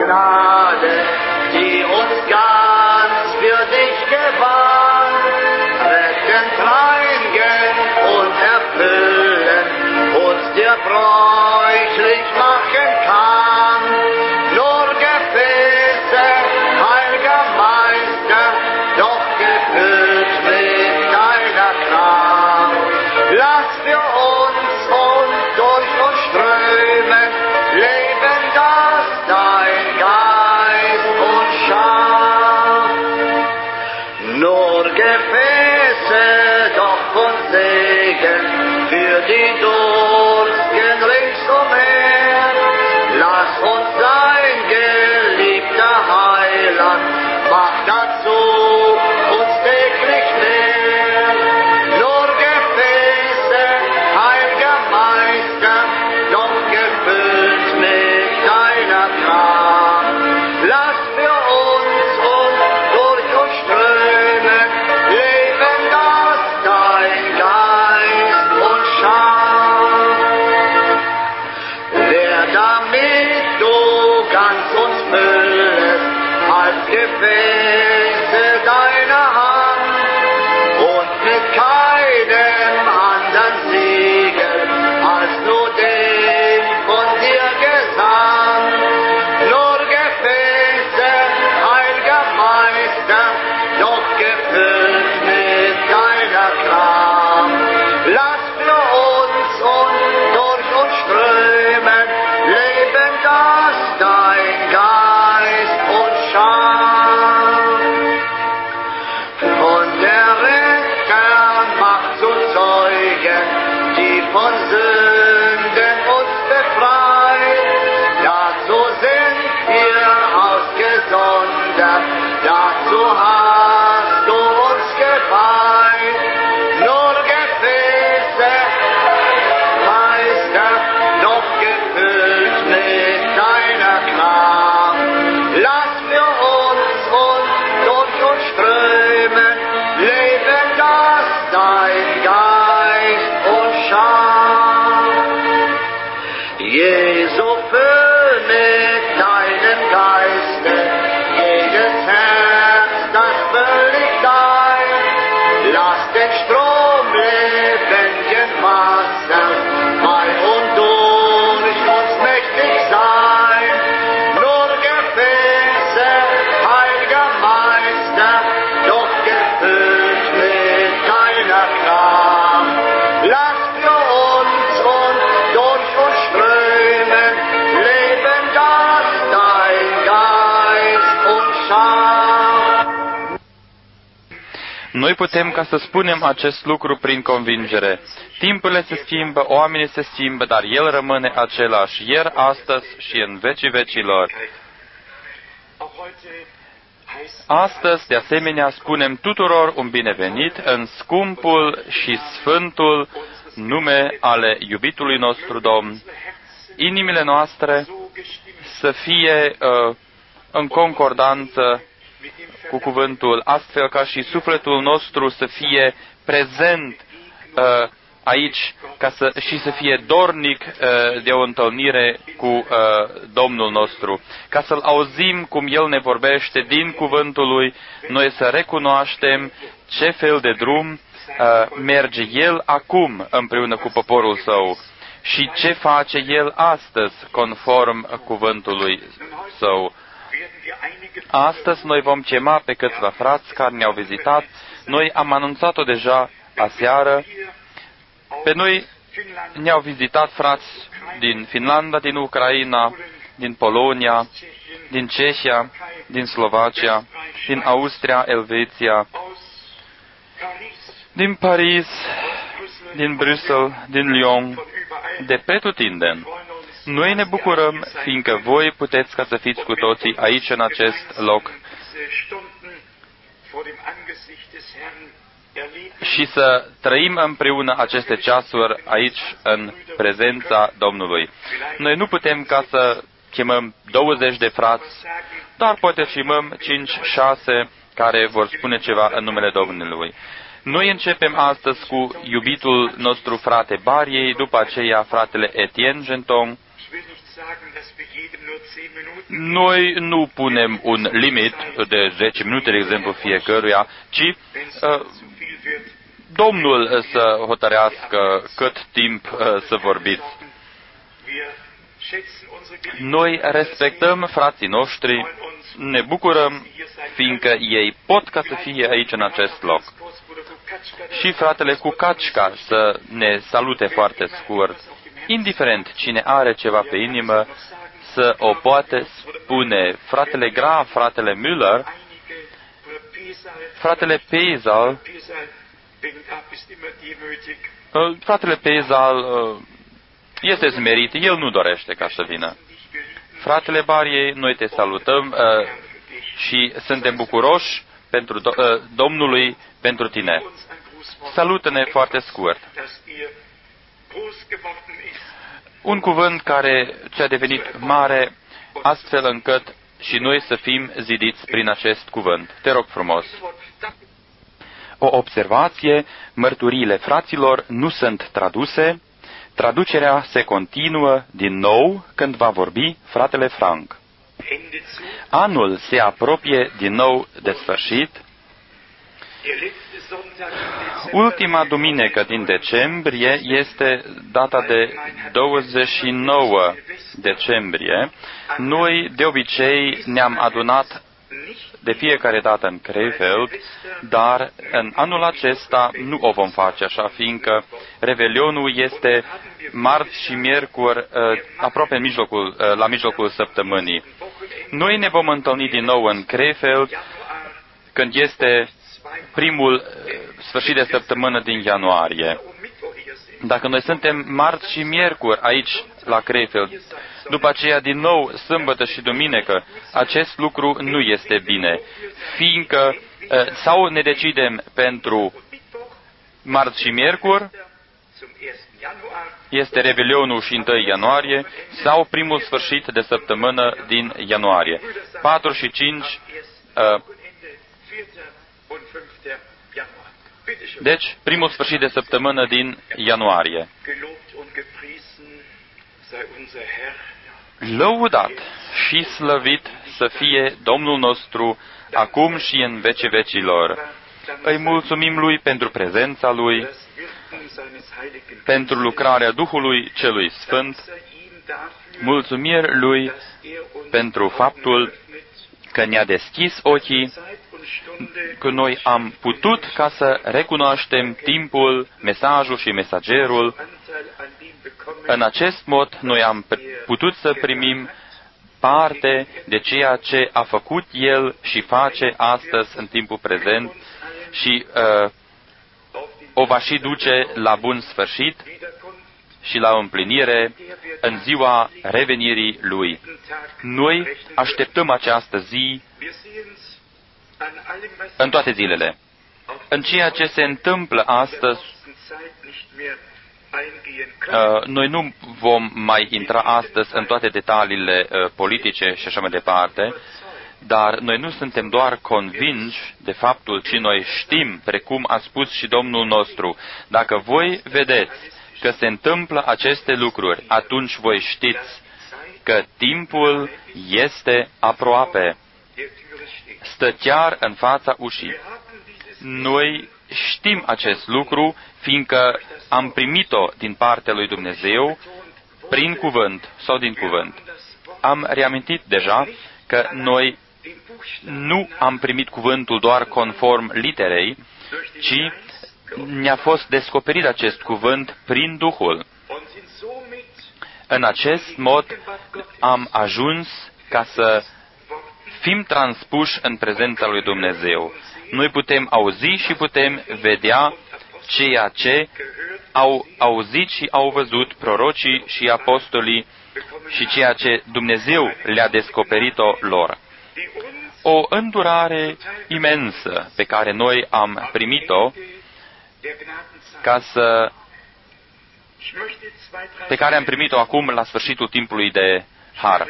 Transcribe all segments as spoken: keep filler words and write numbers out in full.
Gnade, die uns ganz für dich gewann, rettend reinigen und erfüllen, uns dir bräuchlich machen kann. Nur Gefäße, heiliger Meister, doch gefüllt mit deiner Kraft. Lass für uns und durch uns strömen, Leben, das dein Geist uns schafft. Nur Gefäße, doch von Segen, für die Durstigen ringsumher. Lass uns sein geliebter Heiland, mach dazu uns täglich mehr. Nur Gefäße, heiliger Meister, doch gefüllt mit deiner Kraft. Lass für uns und durch uns strömen, Leben, das dein Geist uns schafft. Wer damit du ganz uns füllest, als Gefäße deiner Hand und mit keinem anderen Siegel als nur dem von dir gesandt. Nur Gefäße, heiliger Meister, doch gefüllt mit deiner Kraft. Lass für uns und durch uns strömen, Leben, das dein Geist uns schafft. Von der Retter Macht zu Zeugen, die von Sünden uns befreit. Dazu sind wir ausgesondert, dazu hast du uns geweiht. Nur Gefäße, Meister, doch gefüllt mit deiner Kraft. Lass für uns und durch uns strömen, Leben, das dein Geist uns schafft. Jesu, füll mit deinem Geiste jedes Herz, das völlig dein. Lass den Strom lebendigen Wassers bei und durch uns mächtig sein. Nur Gefäße, heiliger Meister, doch gefüllt mit deiner Kraft. Lass für uns und durch uns strömen, Leben, das dein Geist uns schafft. Noi putem ca să spunem acest lucru prin convingere. Timpurile se schimbă, oamenii se schimbă, dar El rămâne același, ieri, astăzi și în vecii vecilor. Astăzi, de asemenea, spunem tuturor un binevenit în scumpul și sfântul nume ale iubitului nostru Domn. Inimile noastre să fie uh, în concordanță cu cuvântul, astfel ca și sufletul nostru să fie prezent uh, aici ca să, și să fie dornic uh, de o întâlnire cu uh, Domnul nostru, ca să-L auzim cum El ne vorbește din cuvântul Lui, noi să recunoaștem ce fel de drum uh, merge El acum împreună cu poporul Său și ce face El astăzi conform cuvântului Său. Astăzi noi vom chema pe câțiva frați care ne-au vizitat. Noi am anunțat-o deja aseară. Pe noi ne-au vizitat frați din Finlanda, din Ucraina, din Polonia, din Cehia, din Slovacia, din Austria, Elveția, din Paris, din Bruxelles, din Lyon, de pretutindeni. Noi ne bucurăm, fiindcă voi puteți ca să fiți cu toții aici, în acest loc, și să trăim împreună aceste ceasuri aici, în prezența Domnului. Noi nu putem ca să chemăm douăzeci de frați, dar poate chemăm cinci, șase care vor spune ceva în numele Domnului. Noi începem astăzi cu iubitul nostru frate Bariei, după aceea fratele Etienne Genton, Noi nu punem un limit de zece minute, de exemplu, fiecăruia, ci uh, Domnul să hotărească cât timp uh, să vorbiți. Noi respectăm frații noștri, ne bucurăm, fiindcă ei pot ca să fie aici în acest loc. Și fratele Cucacica să ne salute foarte scurt. Indiferent cine are ceva pe inimă, să o poate spune. Fratele Graf, fratele Müller, fratele Peisal, fratele Peisal este smerit, el nu dorește ca să vină. Fratele Bariei, noi te salutăm și suntem bucuroși pentru Domnului pentru tine. Salută-ne foarte scurt. Un cuvânt care ți-a devenit mare, astfel încât și noi să fim zidiți prin acest cuvânt. Te rog frumos. O observație, mărturiile fraților nu sunt traduse, traducerea se continuă din nou când va vorbi fratele Frank. Anul se apropie din nou de sfârșit. Ultima duminică din decembrie este data de douăzeci și nouă decembrie. Noi, de obicei, ne-am adunat de fiecare dată în Krefeld, dar în anul acesta nu o vom face așa, fiindcă Revelionul este marți și miercuri, aproape în mijlocul, la mijlocul săptămânii. Noi ne vom întâlni din nou în Krefeld, când este primul sfârșit de săptămână din ianuarie. Dacă noi suntem marți și miercuri aici la Krefeld, după aceea din nou sâmbătă și duminică, acest lucru nu este bine, fiindcă sau ne decidem pentru marți și miercuri, este Revelionul și întâi ianuarie, sau primul sfârșit de săptămână din ianuarie. patru și cinci uh, Deci, primul sfârșit de săptămână din ianuarie. Lăudat și slăvit să fie Domnul nostru, acum și în vecii vecilor. Îi mulțumim Lui pentru prezența Lui, pentru lucrarea Duhului Celui Sfânt. Mulțumiri Lui pentru faptul că ne-a deschis ochii, că noi am putut ca să recunoaștem timpul, mesajul și mesagerul. În acest mod, noi am putut să primim parte de ceea ce a făcut El și face astăzi în timpul prezent și uh, o va și duce la bun sfârșit și la împlinire în ziua revenirii Lui. Noi așteptăm această zi în toate zilele. În ceea ce se întâmplă astăzi, uh, noi nu vom mai intra astăzi în toate detaliile uh, politice și așa mai departe, dar noi nu suntem doar convinși de faptul, ci noi știm, precum a spus și Domnul nostru, dacă voi vedeți că se întâmplă aceste lucruri, atunci voi știți că timpul este aproape. Stă chiar în fața ușii. Noi știm acest lucru, fiindcă am primit-o din partea lui Dumnezeu prin cuvânt sau din cuvânt. Am reamintit deja că noi nu am primit cuvântul doar conform literei, ci ne-a fost descoperit acest cuvânt prin Duhul. În acest mod am ajuns ca să fim transpuși în prezența lui Dumnezeu. Noi putem auzi și putem vedea ceea ce au auzit și au văzut prorocii și apostolii și ceea ce Dumnezeu le-a descoperit-o lor. O îndurare imensă pe care noi am primit-o ca să pe care am primit-o acum la sfârșitul timpului de har.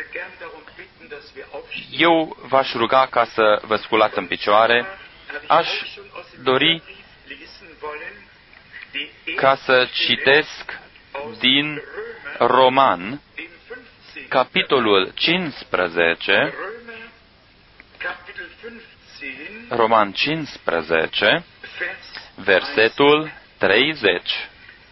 Eu v-aș ruga ca să vă sculați în picioare. Aș dori ca să citesc din Roman, capitolul cincisprezece, Roman cincisprezece, versetul treizeci.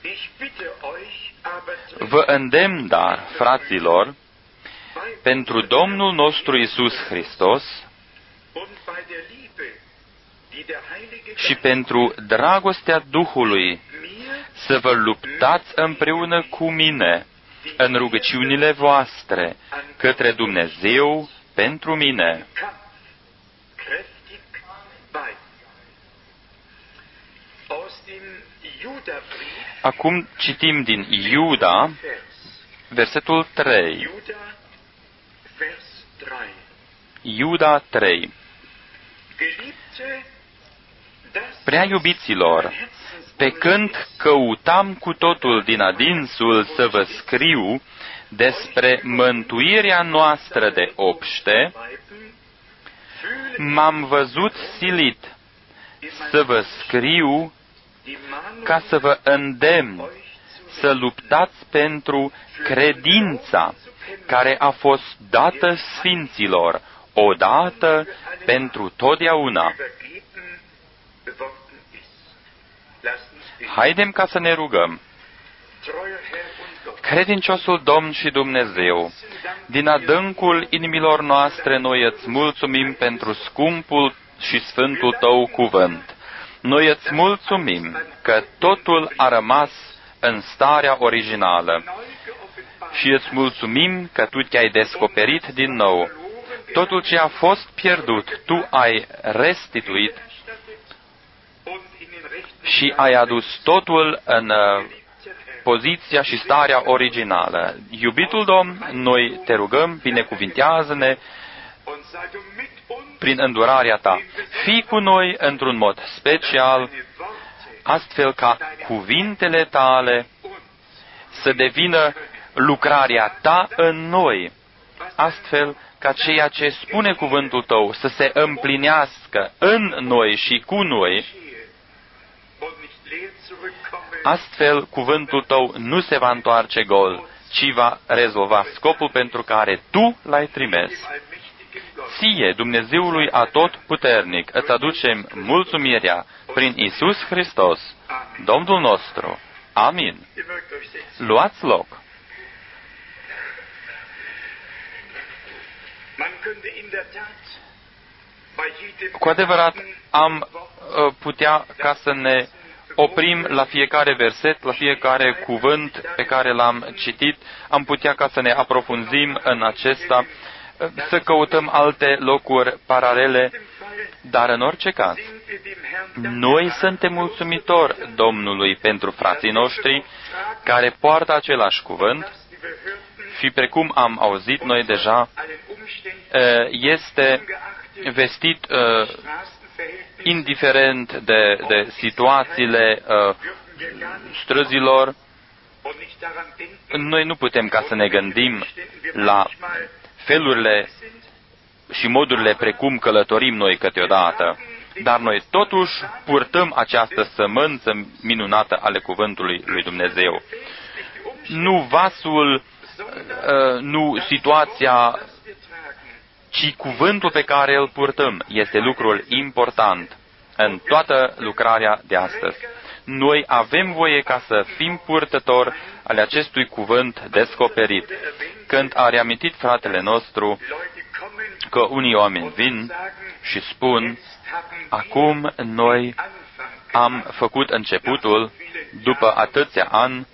Vă îndemn, dar, fraților, pentru Domnul nostru Iisus Hristos și pentru dragostea Duhului, să vă luptați împreună cu mine în rugăciunile voastre către Dumnezeu pentru mine. Acum citim din Iuda, versetul trei. Iuda trei. Prea iubiților, pe când căutam cu totul din adinsul să vă scriu despre mântuirea noastră de obște, m-am văzut silit să vă scriu ca să vă îndemn să luptați pentru credința care a fost dată sfinților, odată pentru totdeauna. Haidem ca să ne rugăm. Credinciosul Domn și Dumnezeu, din adâncul inimilor noastre noi îți mulțumim pentru scumpul și sfântul Tău cuvânt. Noi îți mulțumim că totul a rămas în starea originală și îți mulțumim că Tu te-ai descoperit din nou. Totul ce a fost pierdut, Tu ai restituit și ai adus totul în poziția și starea originală. Iubitul Domn, noi te rugăm, binecuvintează-ne prin îndurarea Ta. Fii cu noi într-un mod special, astfel ca cuvintele Tale să devină lucrarea Ta în noi, astfel ca ceea ce spune cuvântul Tău să se împlinească în noi și cu noi. Astfel, cuvântul Tău nu se va întoarce gol, ci va rezolva scopul pentru care Tu l-ai trimis. Ție, Dumnezeului Atotputernic, îți aducem mulțumirea prin Iisus Hristos, Domnul nostru. Amin. Luați loc. Cu adevărat, am putea ca să ne oprim la fiecare verset, la fiecare cuvânt pe care l-am citit, am putea ca să ne aprofunzim în acesta, să căutăm alte locuri paralele, dar în orice caz, noi suntem mulțumitori Domnului pentru frații noștri care poartă același cuvânt și, precum am auzit noi deja, este vestit indiferent de, de situațiile străzilor. Noi nu putem ca să ne gândim la felurile și modurile precum călătorim noi câteodată, dar noi totuși purtăm această sămânță minunată ale cuvântului lui Dumnezeu. Nu vasul, nu situația, ci cuvântul pe care îl purtăm este lucrul important în toată lucrarea de astăzi. Noi avem voie ca să fim purtători ale acestui cuvânt descoperit. Când a reamintit fratele nostru că unii oameni vin și spun, acum noi am făcut începutul, după atâția ani,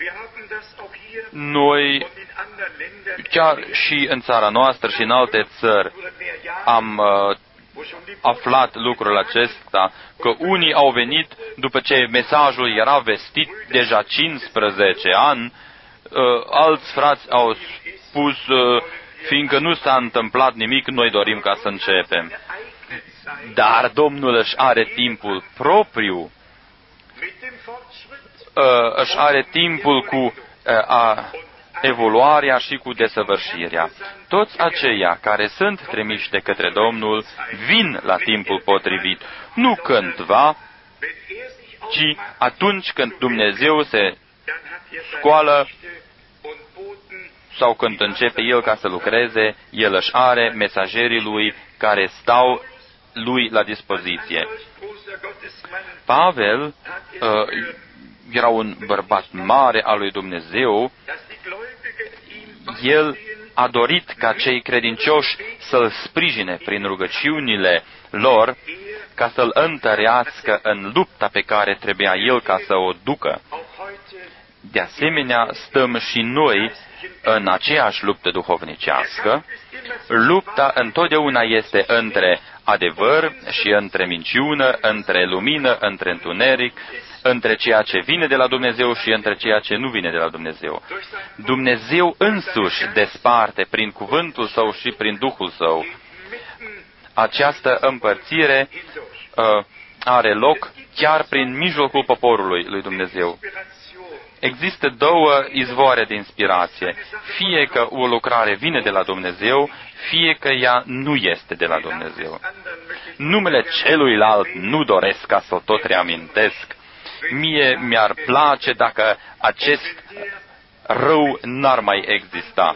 noi, chiar și în țara noastră și în alte țări, am uh, aflat lucrul acesta, că unii au venit după ce mesajul era vestit deja cincisprezece ani, uh, alți frați au spus, uh, fiindcă nu s-a întâmplat nimic, noi dorim ca să începem. Dar Domnul își are timpul propriu, uh, își are timpul cu uh, a evoluarea și cu desăvârșirea. Toți aceia care sunt trimiși de către Domnul vin la timpul potrivit, nu cândva, ci atunci când Dumnezeu se scoală sau când începe el ca să lucreze, el își are mesagerii lui care stau lui la dispoziție. Pavel uh, era un bărbat mare al lui Dumnezeu. El a dorit ca cei credincioși să-l sprijine prin rugăciunile lor, ca să-l întărească în lupta pe care trebuia el ca să o ducă. De asemenea, stăm și noi în aceeași luptă duhovnicească. Lupta întotdeauna este între adevăr și între minciună, între lumină, între întuneric, între ceea ce vine de la Dumnezeu și între ceea ce nu vine de la Dumnezeu. Dumnezeu însuși desparte prin cuvântul Său și prin Duhul Său. Această împărțire uh, are loc chiar prin mijlocul poporului lui Dumnezeu. Există două izvoare de inspirație. Fie că o lucrare vine de la Dumnezeu, fie că ea nu este de la Dumnezeu. Numele celuilalt nu doresc ca să o tot reamintesc. Mie mi-ar place dacă acest rău n-ar mai exista.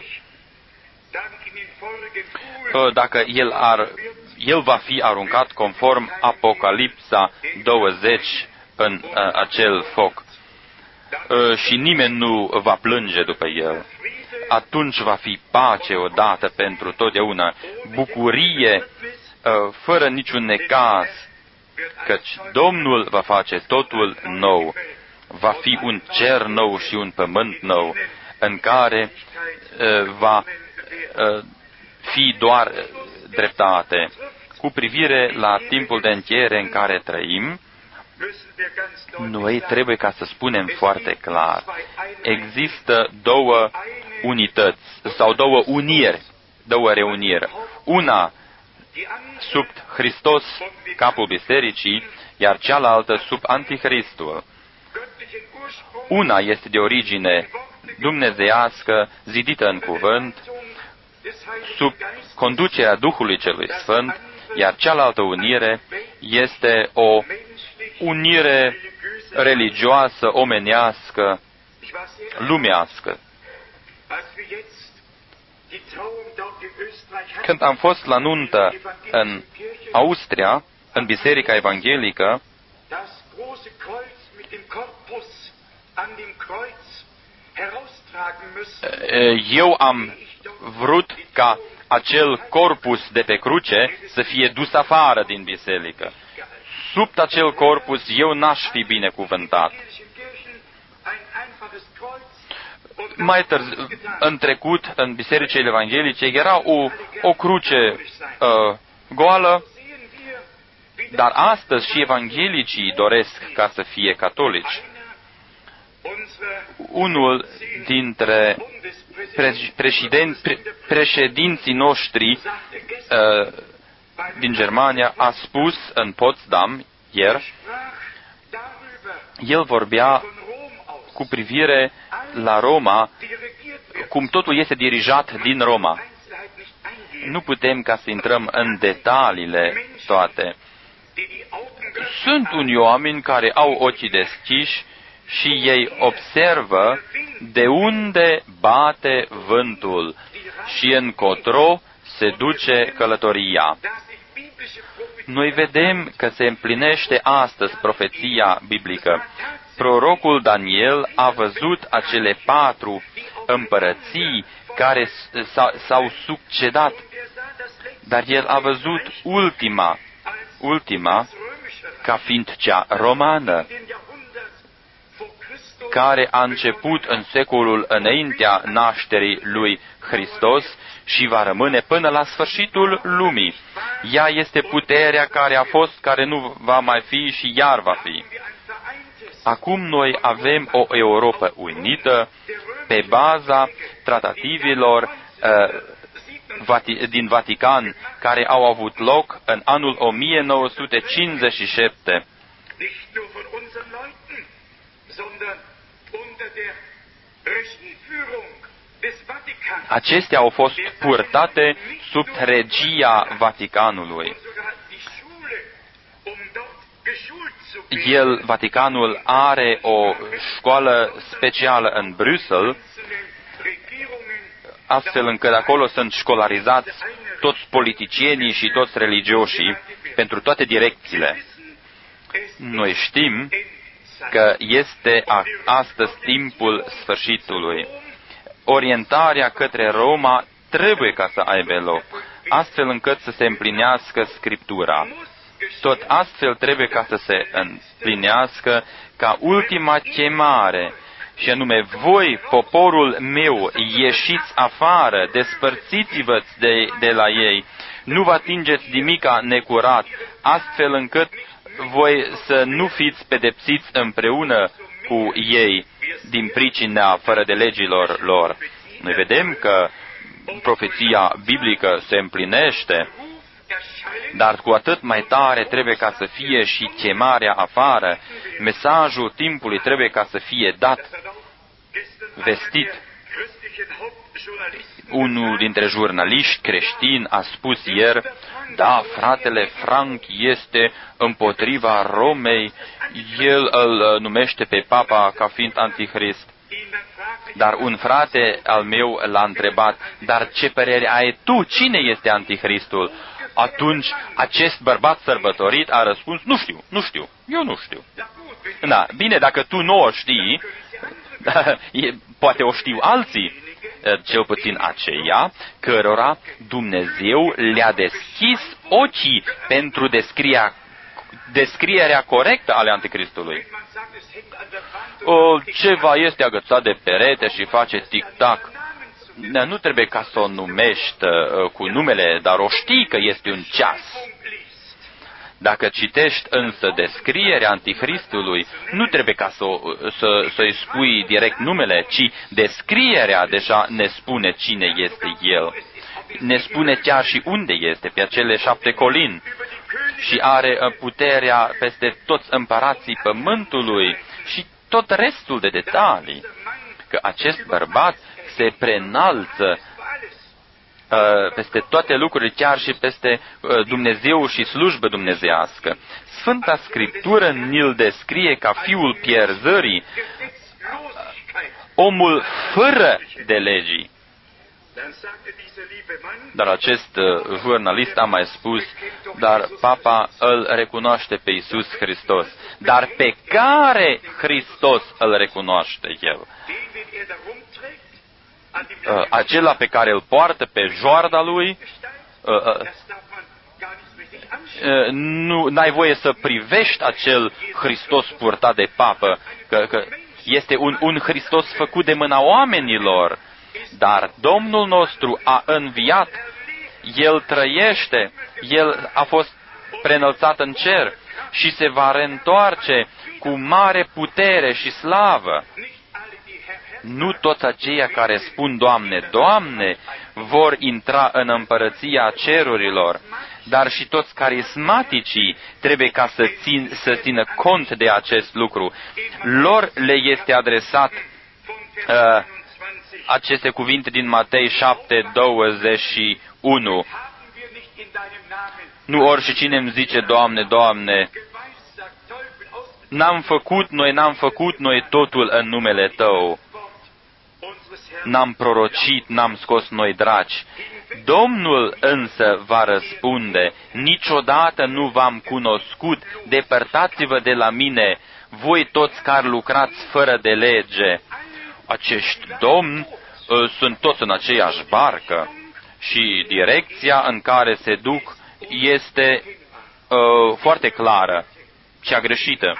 Dacă el, ar, el va fi aruncat conform Apocalipsa douăzeci în acel foc și nimeni nu va plânge după el. Atunci va fi pace odată pentru totdeauna, bucurie fără niciun necaz, căci Domnul va face totul nou. Va fi un cer nou și un pământ nou, în care uh, va uh, fi doar dreptate. Cu privire la timpul de încheiere în care trăim, noi trebuie ca să spunem foarte clar, există două unități sau două uniri, două reuniri. Una sub Hristos, capul bisericii, iar cealaltă sub Antichristul. Una este de origine dumnezeiască, zidită în cuvânt, sub conducerea Duhului Celui Sfânt, iar cealaltă unire este o unire religioasă, omenească, lumească. Când am fost la nuntă în Austria, în Biserica Evanghelică, eu am vrut ca acel corpus de pe cruce să fie dus afară din biserică. Sub acel corpus eu n-aș fi binecuvântat. Mai târziu, în trecut, în bisericile evanghelice, era o, o cruce uh, goală, dar astăzi și evanghelicii doresc ca să fie catolici. Unul dintre președinții noștri uh, din Germania a spus în Potsdam ieri, el vorbea cu privire la Roma, cum totul este dirijat din Roma. Nu putem ca să intrăm în detaliile toate. Sunt unii oameni care au ochii deschiși și ei observă de unde bate vântul și încotro se duce călătoria. Noi vedem că se împlinește astăzi profeția biblică. Prorocul Daniel a văzut acele patru împărății care s-au succedat, dar el a văzut ultima, ultima ca fiind cea romană, care a început în secolul înaintea nașterii lui Hristos și va rămâne până la sfârșitul lumii. Ea este puterea care a fost, care nu va mai fi și iar va fi. Acum noi avem o Europă unită pe baza tratativilor uh, din Vatican, care au avut loc în anul o mie nouă sute cincizeci și șapte. Acestea au fost purtate sub regia Vaticanului. El, Vaticanul, are o școală specială în Bruxelles, astfel încât acolo sunt școlarizați toți politicienii și toți religioșii pentru toate direcțiile. Noi știm că este astăzi timpul sfârșitului. Orientarea către Roma trebuie ca să aibă loc, astfel încât să se împlinească Scriptura. Tot astfel trebuie ca să se împlinească ca ultima chemare, și anume, voi, poporul meu, ieșiți afară, despărțiți-vă de, de la ei, nu vă atingeți nimica necurat, astfel încât voi să nu fiți pedepsiți împreună cu ei din pricina fără de legilor lor. Noi vedem că profeția biblică se împlinește, dar cu atât mai tare trebuie ca să fie și chemarea afară. Mesajul timpului trebuie ca să fie dat, vestit. Unul dintre jurnaliști creștini a spus ieri, da, fratele Frank este împotriva Romei, el îl numește pe papa ca fiind antichrist. Dar un frate al meu l-a întrebat, dar ce părere ai tu, cine este antichristul? Atunci acest bărbat sărbătorit a răspuns, nu știu, nu știu, eu nu știu. Da, bine, dacă tu nu o știi, poate o știu alții, cel puțin aceia cărora Dumnezeu le-a deschis ochii pentru descria, descrierea corectă ale anticristului. O, ceva este agățat de perete și face tic-tac. Nu trebuie ca să o numești uh, cu numele, dar o știi că este un ceas. Dacă citești însă descrierea antichristului, nu trebuie ca să, să, să-i spui direct numele, ci descrierea deja ne spune cine este el. Ne spune chiar și unde este, pe acele șapte colini. Și are puterea peste toți împărații pământului și tot restul de detalii. Că acest bărbat se preînalță uh, peste toate lucrurile, chiar și peste uh, Dumnezeu și slujbă dumnezeiască. Sfânta Scriptură ni-l descrie ca fiul pierzării, omul fără de legii. Dar acest uh, jurnalist a mai spus, dar papa îl recunoaște pe Iisus Hristos. Dar pe care Hristos îl recunoaște el? Uh, acela pe care îl poartă pe joarda lui, uh, uh, uh, nu n-ai voie să privești acel Hristos purtat de papă, că, că este un, un Hristos făcut de mâna oamenilor. Dar Domnul nostru a înviat, El trăiește, El a fost preînălțat în cer și se va reîntoarce cu mare putere și slavă. Nu toți aceia care spun, Doamne, Doamne, vor intra în împărăția cerurilor, dar și toți carismaticii trebuie ca să, țin, să țină cont de acest lucru. Lor le este adresat uh, aceste cuvinte din Matei șapte, douăzeci și unu. Nu oricine îmi zice, Doamne, Doamne, n-am făcut noi, n-am făcut noi totul în numele Tău. N-am prorocit, n-am scos noi draci. Domnul însă va răspunde, niciodată nu v-am cunoscut, depărtați-vă de la mine, voi toți care lucrați fără de lege. Acești domni uh, sunt toți în aceeași barcă și direcția în care se duc este uh, foarte clară, cea greșită.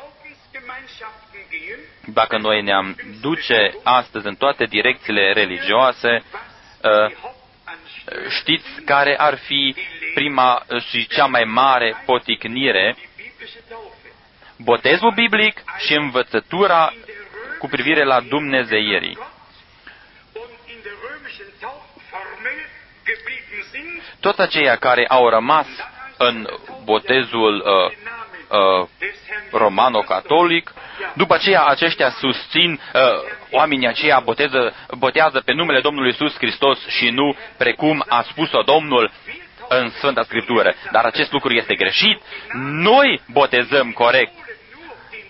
Dacă noi ne-am duce astăzi în toate direcțiile religioase, uh, știți care ar fi prima și cea mai mare poticnire? Botezul biblic și învățătura cu privire la dumnezeierii. Toți aceia care au rămas în botezul uh, uh, romano-catolic, după aceea aceștia susțin, uh, oamenii aceia boteză, botează pe numele Domnului Iisus Hristos și nu precum a spus-o Domnul în Sfânta Scriptură. Dar acest lucru este greșit. Noi botezăm corect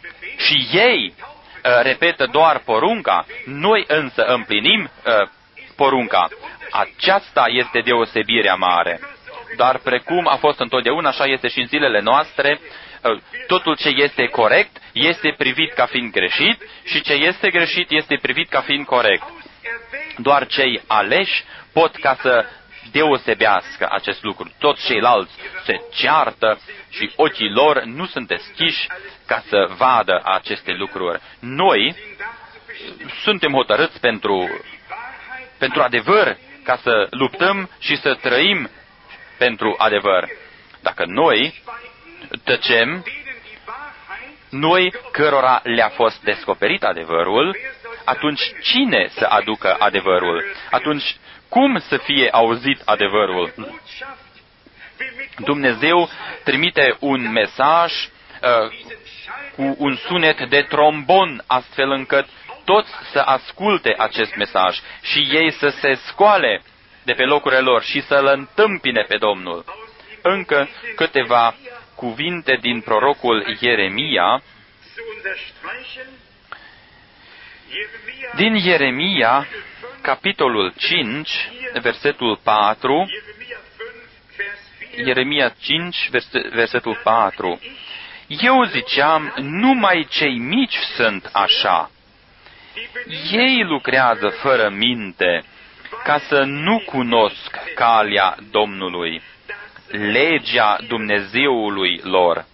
și ei uh, repetă doar porunca, noi însă împlinim uh, porunca. Aceasta este deosebirea mare. Dar precum a fost întotdeauna, așa este și în zilele noastre, totul ce este corect este privit ca fiind greșit și ce este greșit este privit ca fiind corect. Doar cei aleși pot ca să deosebească acest lucru. Toți ceilalți se ceartă și ochii lor nu sunt deschiși ca să vadă aceste lucruri. Noi suntem hotărâți pentru, pentru adevăr, ca să luptăm și să trăim pentru adevăr. Dacă noi tăcem, noi cărora le-a fost descoperit adevărul, atunci cine să aducă adevărul? Atunci cum să fie auzit adevărul? Dumnezeu trimite un mesaj uh, cu un sunet de trombon, astfel încât toți să asculte acest mesaj și ei să se scoale de pe locurile lor și să-L întâmpine pe Domnul. Încă câteva cuvinte din prorocul Ieremia. Din Ieremia, capitolul cinci, versetul patru, Ieremia cinci, versetul patru. Eu ziceam, numai cei mici sunt așa. Ei lucrează fără minte, ca să nu cunosc calea Domnului, legea Dumnezeului lor.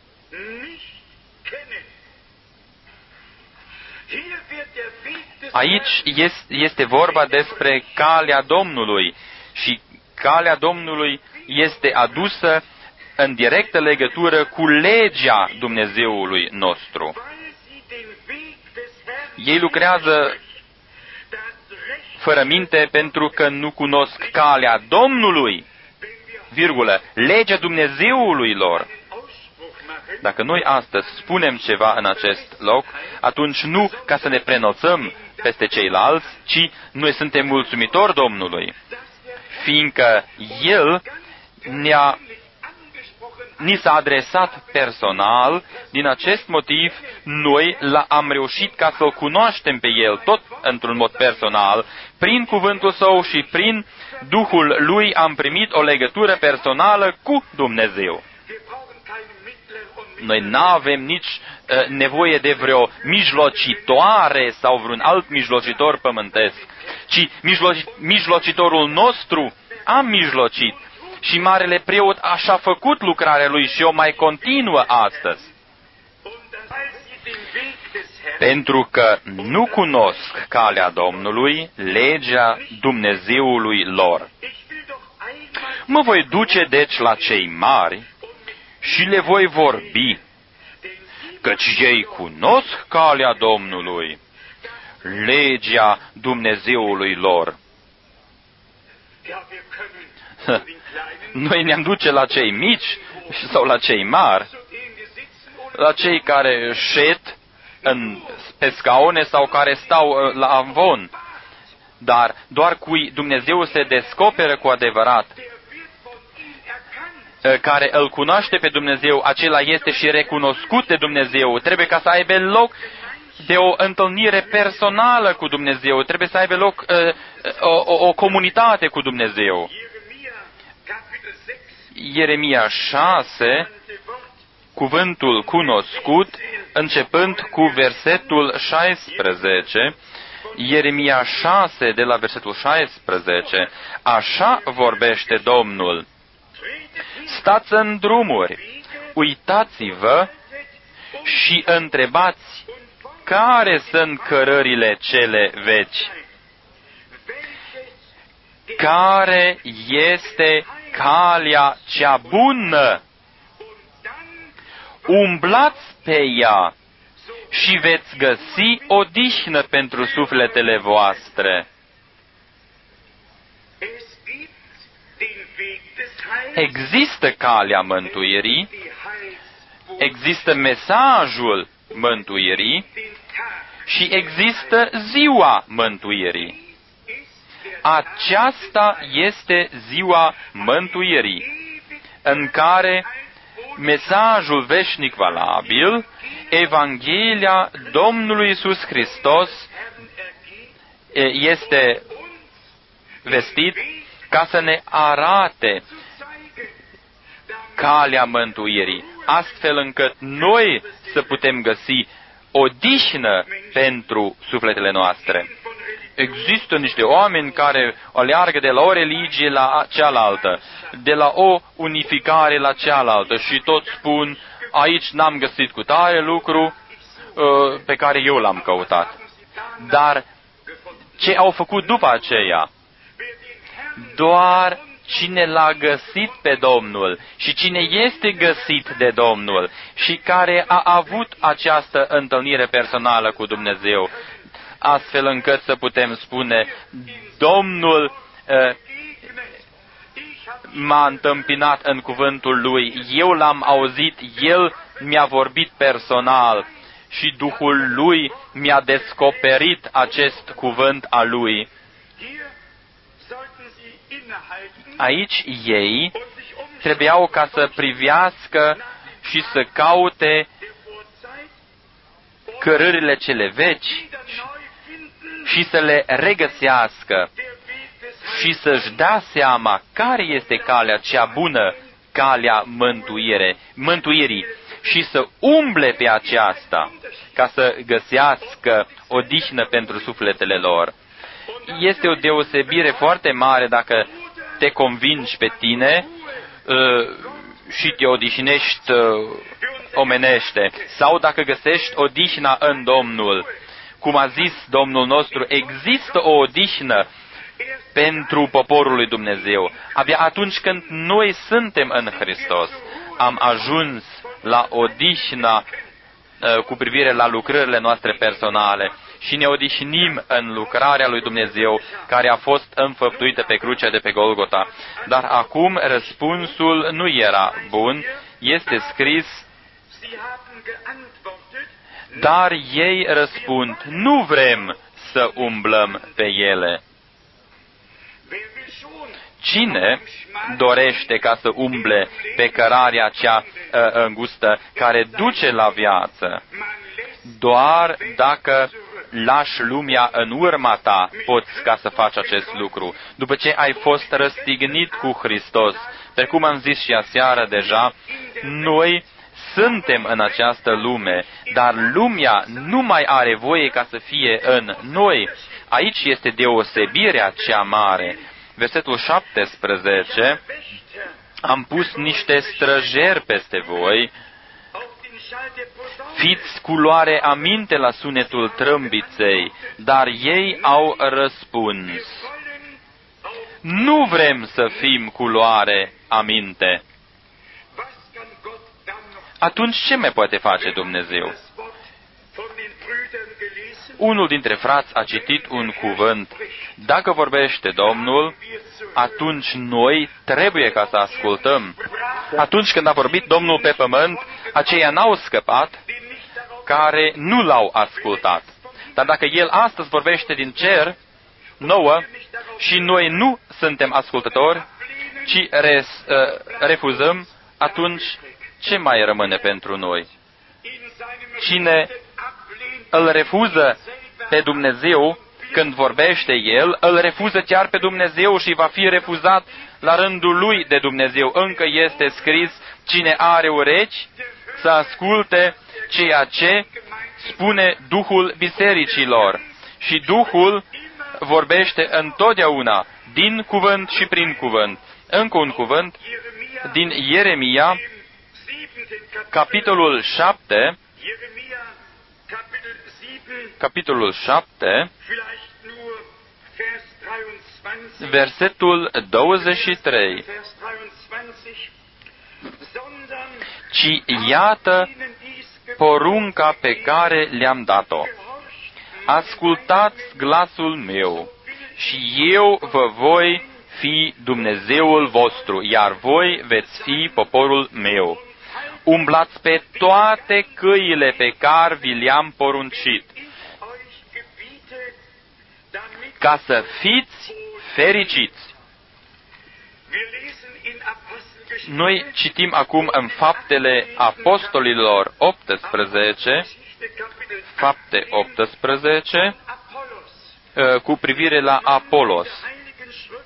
Aici este vorba despre calea Domnului și calea Domnului este adusă în directă legătură cu legea Dumnezeului nostru. Ei lucrează fără minte pentru că nu cunosc calea Domnului, virgulă, legea Dumnezeului lor. Dacă noi astăzi spunem ceva în acest loc, atunci nu ca să ne preînălțăm peste ceilalți, ci noi suntem mulțumitori Domnului, fiindcă El ne-a, ni s-a adresat personal. Din acest motiv, noi l-am reușit ca să-L cunoaștem pe El, tot într-un mod personal, prin cuvântul Său și prin Duhul Lui am primit o legătură personală cu Dumnezeu. Noi nu avem nici uh, nevoie de vreo mijlocitoare sau vreun alt mijlocitor pământesc, ci mijloci, mijlocitorul nostru a mijlocit și Marele Preot așa a făcut lucrarea Lui și o mai continuă astăzi. Pentru că nu cunosc calea Domnului, legea Dumnezeului lor. Mă voi duce deci la cei mari și le voi vorbi, căci ei cunosc calea Domnului, legea Dumnezeului lor. Noi ne-am duce la cei mici sau la cei mari, la cei care șed în, pe scaune sau care stau la amvon, dar doar cui Dumnezeu se descoperă cu adevărat, care îl cunoaște pe Dumnezeu, acela este și recunoscut de Dumnezeu. Trebuie ca să aibă loc de o întâlnire personală cu Dumnezeu, trebuie să aibă loc uh, o, o, o comunitate cu Dumnezeu. Ieremia șase, cuvântul cunoscut, începând cu versetul șaisprezece, Ieremia șase, de la versetul șaisprezece, așa vorbește Domnul. Stați în drumuri, uitați-vă și întrebați care sunt cărările cele vechi, care este calea cea bună. Umblați pe ea și veți găsi odihnă pentru sufletele voastre. Există calea mântuirii, există mesajul mântuirii și există ziua mântuirii. Aceasta este ziua mântuirii, în care mesajul veșnic valabil, Evanghelia Domnului Iisus Hristos, este vestit ca să ne arate calea mântuirii, astfel încât noi să putem găsi odihnă pentru sufletele noastre. Există niște oameni care aleargă de la o religie la cealaltă, de la o unificare la cealaltă și tot spun, aici n-am găsit cu tare lucru pe care eu l-am căutat. Dar ce au făcut după aceea? Doar cine l-a găsit pe Domnul și cine este găsit de Domnul și care a avut această întâlnire personală cu Dumnezeu, astfel încât să putem spune, Domnul uh, m-a întâmpinat în cuvântul Lui, eu l-am auzit, El mi-a vorbit personal și Duhul Lui mi-a descoperit acest cuvânt al Lui. Aici ei trebuiau ca să privească și să caute cărările cele vechi și să le regăsească și să-și dea seama care este calea cea bună, calea mântuire, mântuirii, și să umble pe aceasta ca să găsească odihnă pentru sufletele lor. Este o deosebire foarte mare dacă te convingi pe tine uh, și te odihnești uh, omenește, sau dacă găsești odihna în Domnul. Cum a zis Domnul nostru, există o odihnă pentru poporul lui Dumnezeu. Abia atunci când noi suntem în Hristos, am ajuns la odihna uh, cu privire la lucrările noastre personale și ne odihnim în lucrarea lui Dumnezeu care a fost înfăptuită pe crucea de pe Golgota. Dar acum răspunsul nu era bun, este scris, dar ei răspund, nu vrem să umblăm pe ele. Cine dorește ca să umble pe cărarea cea uh, îngustă care duce la viață? Doar dacă lași lumea în urma ta, poți ca să faci acest lucru. După ce ai fost răstignit cu Hristos, precum am zis și aseară deja, noi suntem în această lume, dar lumea nu mai are voie ca să fie în noi. Aici este deosebirea cea mare. Versetul șaptesprezece, am pus niște străjeri peste voi, fiți cu luare aminte la sunetul trâmbiței, dar ei au răspuns, nu vrem să fim cu luare aminte. Atunci ce mai poate face Dumnezeu? Unul dintre frați a citit un cuvânt. Dacă vorbește Domnul, atunci noi trebuie ca să ascultăm. Atunci când a vorbit Domnul pe pământ, aceia n-au scăpat care nu l-au ascultat. Dar dacă El astăzi vorbește din cer nouă și noi nu suntem ascultători, ci res, uh, refuzăm, atunci ce mai rămâne pentru noi? Cine îl refuză pe Dumnezeu când vorbește El, îl refuză chiar pe Dumnezeu și va fi refuzat la rândul lui de Dumnezeu. Încă este scris, cine are urechi să asculte ceea ce spune Duhul bisericilor. Și Duhul vorbește întotdeauna, din cuvânt și prin cuvânt. Încă un cuvânt din Ieremia, capitolul șapte, capitolul șapte, versetul douăzeci și trei. Ci iată porunca pe care le-am dat-o. Ascultați glasul meu și eu vă voi fi Dumnezeul vostru, iar voi veți fi poporul meu. Umblați pe toate căile pe care vi le-am poruncit, ca să fiți fericiți. Noi citim acum în Faptele Apostolilor optsprezece, Fapte optsprezece, cu privire la Apolos.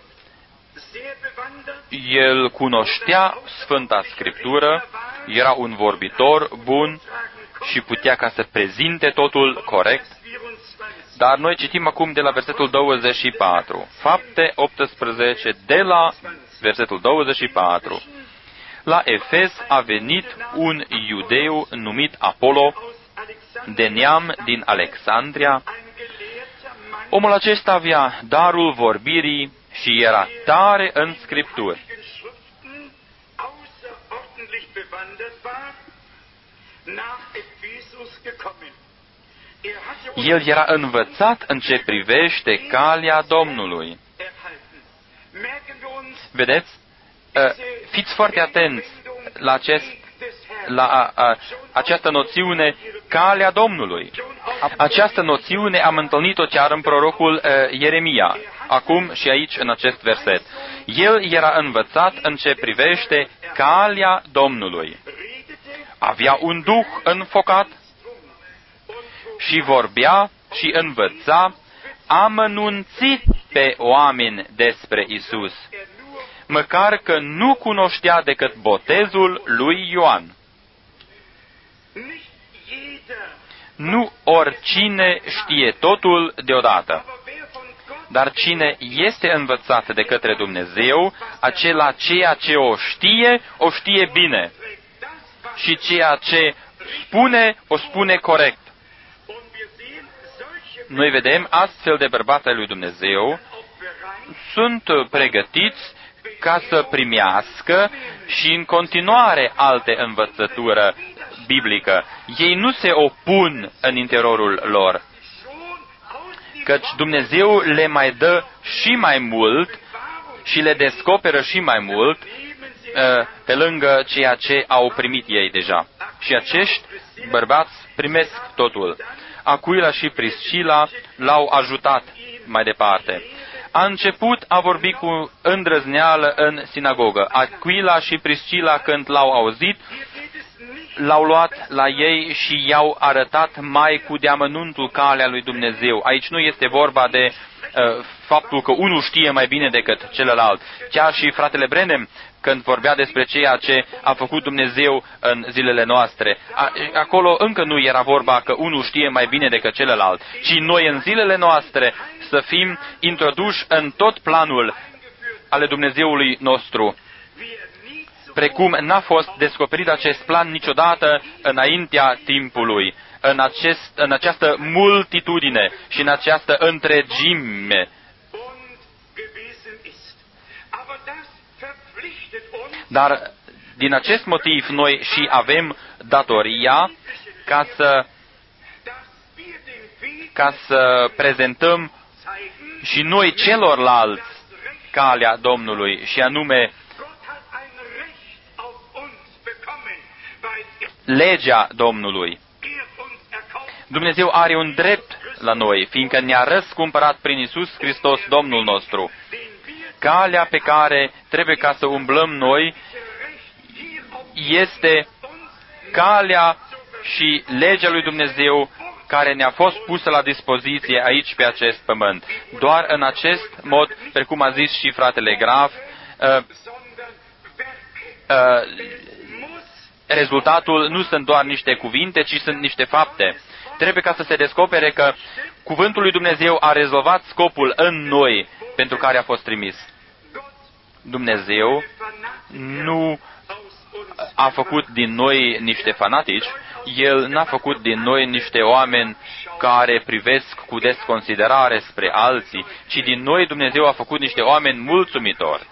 El cunoștea Sfânta Scriptură, era un vorbitor bun și putea ca să prezinte totul corect. Dar noi citim acum de la versetul douăzeci și patru. Fapte optsprezece, de la versetul douăzeci și patru. La Efes a venit un iudeu numit Apollo, de neam din Alexandria. Omul acesta avea darul vorbirii și era tare în Scripturi. El era învățat în ce privește calea Domnului. Vedeți? Fiți foarte atenți la, acest, la a, a, această noțiune, calea Domnului. Această noțiune am întâlnit-o chiar în prorocul a, Ieremia, acum și aici în acest verset. El era învățat în ce privește calea Domnului. Avea un duh înfocat și vorbea și învăța amănunțit pe oameni despre Isus, măcar că nu cunoștea decât botezul lui Ioan. Nu oricine știe totul deodată, dar cine este învățat de către Dumnezeu, acela ceea ce o știe, o știe bine. Și ceea ce spune, o spune corect. Noi vedem astfel de bărbați ai lui Dumnezeu sunt pregătiți ca să primească și în continuare alte învățătură biblică. Ei nu se opun în interiorul lor, căci Dumnezeu le mai dă și mai mult și le descoperă și mai mult pe lângă ceea ce au primit ei deja. Și acești bărbați primesc totul. Aquila și Priscila l-au ajutat mai departe. A început a vorbi cu îndrăzneală în sinagogă. Aquila și Priscila, când l-au auzit, l-au luat la ei și i-au arătat mai cu deamănuntul calea lui Dumnezeu. Aici nu este vorba de uh, faptul că unul știe mai bine decât celălalt. Chiar și fratele Branham, când vorbea despre ceea ce a făcut Dumnezeu în zilele noastre, a, acolo încă nu era vorba că unul știe mai bine decât celălalt, ci noi în zilele noastre să fim introduși în tot planul ale Dumnezeului nostru, precum n-a fost descoperit acest plan niciodată înaintea timpului, în, acest, în această multitudine și în această întregime. Dar din acest motiv noi și avem datoria ca să, ca să prezentăm și noi celorlalți calea Domnului, și anume legea Domnului. Dumnezeu are un drept la noi, fiindcă ne-a răscumpărat prin Iisus Hristos, Domnul nostru. Calea pe care trebuie ca să umblăm noi este calea și legea lui Dumnezeu care ne-a fost pusă la dispoziție aici pe acest pământ. Doar în acest mod, precum a zis și fratele Graf, uh, uh, rezultatul nu sunt doar niște cuvinte, ci sunt niște fapte. Trebuie ca să se descopere că cuvântul lui Dumnezeu a rezolvat scopul în noi pentru care a fost trimis. Dumnezeu nu a făcut din noi niște fanatici, El n-a făcut din noi niște oameni care privesc cu desconsiderare spre alții, ci din noi Dumnezeu a făcut niște oameni mulțumitori,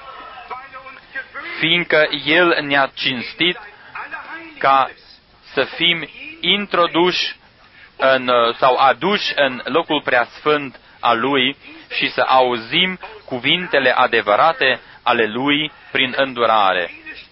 fiindcă El ne-a cinstit ca să fim introduși în, sau aduși în locul preasfânt al Lui și să auzim cuvintele adevărate ale Lui prin îndurare.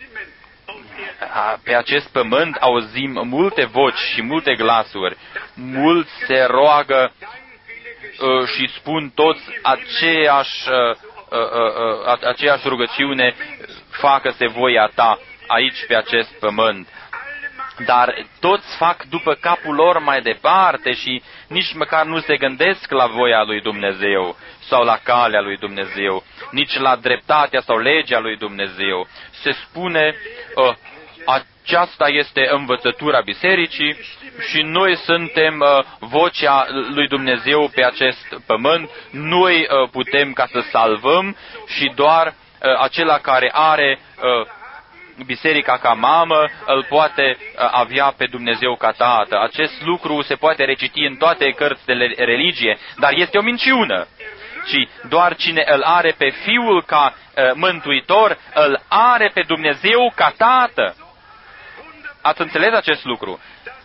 Pe acest pământ auzim multe voci și multe glasuri. Mulți se roagă uh, și spun toți aceeași, uh, uh, uh, aceeași rugăciune, facă-se voia Ta aici pe acest pământ. dar toți fac după capul lor mai departe și nici măcar nu se gândesc la voia lui Dumnezeu sau la calea lui Dumnezeu, nici la dreptatea sau legea lui Dumnezeu. Se spune, uh, aceasta este învățătura bisericii și noi suntem uh, vocea lui Dumnezeu pe acest pământ, noi uh, putem ca să salvăm și doar uh, acela care are uh, biserica ca mamă, îl poate avea pe Dumnezeu ca tată. Acest lucru se poate reciti în toate cărțile de religie, dar este o minciună. Și doar cine îl are pe Fiul ca uh, mântuitor, îl are pe Dumnezeu ca tată. Ați înțeles acest lucru?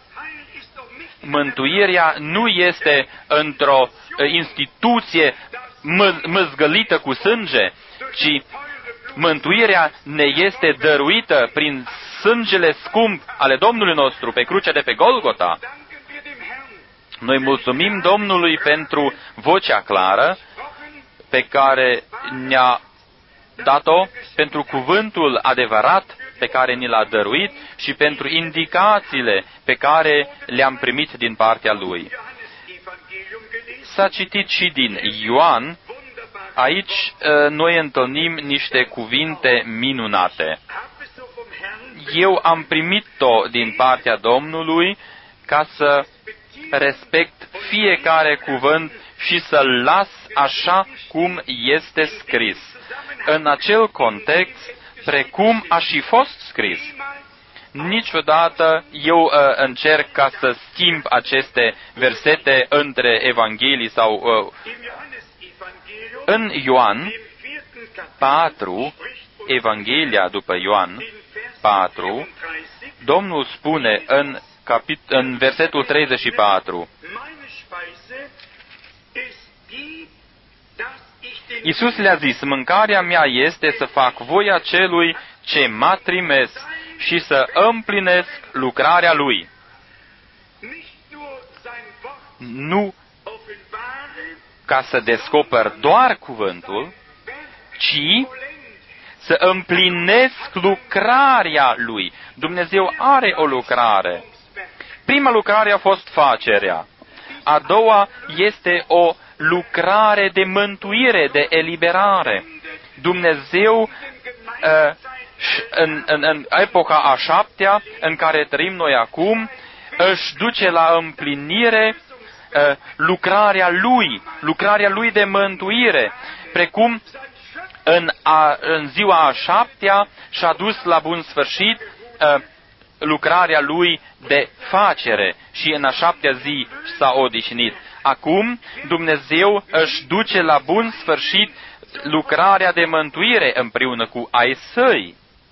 Mântuirea nu este într-o uh, instituție mă- măzgălită cu sânge, ci mântuirea ne este dăruită prin sângele scump ale Domnului nostru pe crucea de pe Golgota. Noi mulțumim Domnului pentru vocea clară pe care ne-a dat-o, pentru cuvântul adevărat pe care ni l-a dăruit și pentru indicațiile pe care le-am primit din partea Lui. S-a citit și din Ioan. Aici noi întâlnim niște cuvinte minunate. Eu am primit-o din partea Domnului ca să respect fiecare cuvânt și să-l las așa cum este scris. În acel context, precum a și fost scris. Niciodată eu uh, încerc ca să schimb aceste versete între Evanghelii sau... Uh, în Ioan patru, Evanghelia după Ioan patru, Domnul spune în, capit- în versetul treizeci și patru, Iisus le-a zis, mâncarea mea este să fac voia celui ce m-a trimis și să împlinesc lucrarea Lui. Nu ca să descoper doar cuvântul, ci să împlinesc lucrarea Lui. Dumnezeu are o lucrare. Prima lucrare a fost facerea. A doua este o lucrare de mântuire, de eliberare. Dumnezeu, uh, în, în, în epoca a șaptea, în care trăim noi acum, își duce la împlinire uh, lucrarea Lui, lucrarea Lui de mântuire, precum în, a, în ziua a șaptea și-a dus la bun sfârșit uh, lucrarea Lui de facere și în a șaptea zi s-a odihnit. Acum Dumnezeu își duce la bun sfârșit lucrarea de mântuire împreună cu ai Săi.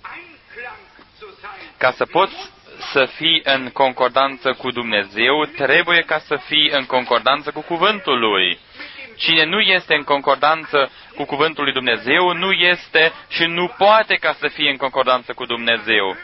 Ca să poți să fii în concordanță cu Dumnezeu, trebuie ca să fii în concordanță cu cuvântul Lui. Cine nu este în concordanță cu cuvântul lui Dumnezeu, nu este și nu poate ca să fie în concordanță cu Dumnezeu.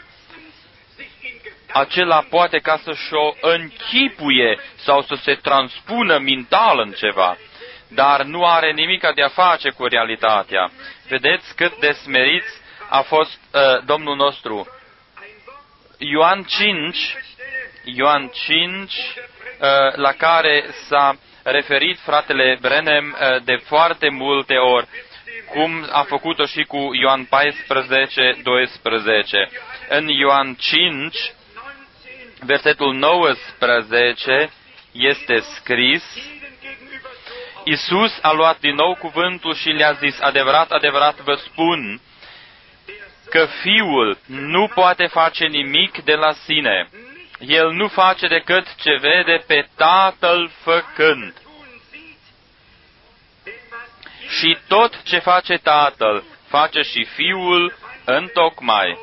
Acela poate ca să-și o închipuie sau să se transpună mental în ceva, dar nu are nimic de a face cu realitatea. Vedeți cât de smeriți a fost uh, Domnul nostru. Ioan cinci, Ioan cinci, uh, la care s-a referit fratele Branham uh, de foarte multe ori, cum a făcut-o și cu Ioan paisprezece, doisprezece. În Ioan cinci, versetul nouăsprezece, este scris, Iisus a luat din nou cuvântul și le-a zis, adevărat, adevărat vă spun, că Fiul nu poate face nimic de la sine. El nu face decât ce vede pe Tatăl făcând. Și tot ce face Tatăl, face și Fiul întocmai.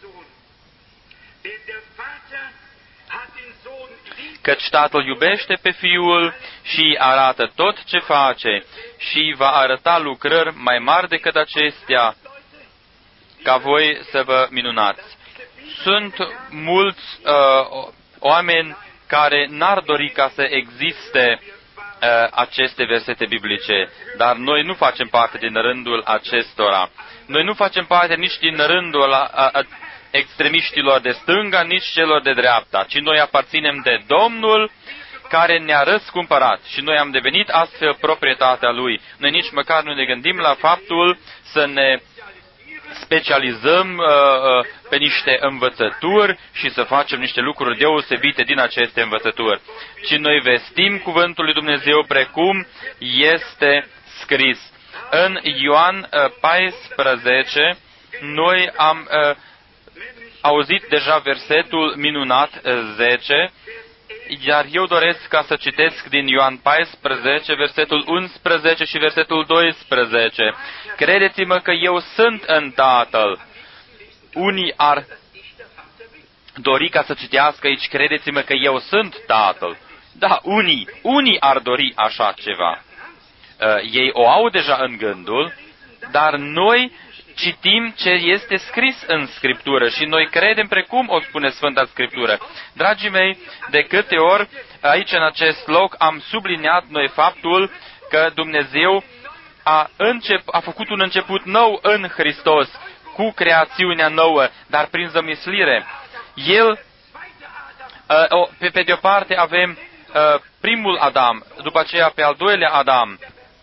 Căci Tatăl iubește pe Fiul și arată tot ce face și va arăta lucrări mai mari decât acestea, ca voi să vă minunați. Sunt mulți uh, oameni care n-ar dori ca să existe uh, aceste versete biblice, dar noi nu facem parte din rândul acestora. Noi nu facem parte nici din rândul a, a, extremiștilor de stânga, nici celor de dreapta, ci noi aparținem de Domnul care ne-a răscumpărat și noi am devenit astfel proprietatea Lui. Noi nici măcar nu ne gândim la faptul să ne specializăm uh, uh, pe niște învățături și să facem niște lucruri deosebite din aceste învățături, ci noi vestim cuvântul lui Dumnezeu precum este scris. În Ioan uh, paisprezece, noi am uh, auzit deja versetul minunat uh, zece, iar eu doresc ca să citesc din Ioan paisprezece, versetul unsprezece și versetul doisprezece. Credeți-mă că eu sunt în Tatăl. Unii ar dori ca să citească aici, credeți-mă că eu sunt Tatăl. Da, unii, unii ar dori așa ceva. Uh, ei o au deja în gândul, dar noi citim ce este scris în Scriptură și noi credem precum o spune Sfânta Scriptură. Dragii mei, de câte ori aici în acest loc am subliniat noi faptul că Dumnezeu a, încep, a făcut un început nou în Hristos, cu creațiunea nouă, dar prin zămislire. El, pe, pe de o parte avem primul Adam, după aceea pe al doilea Adam.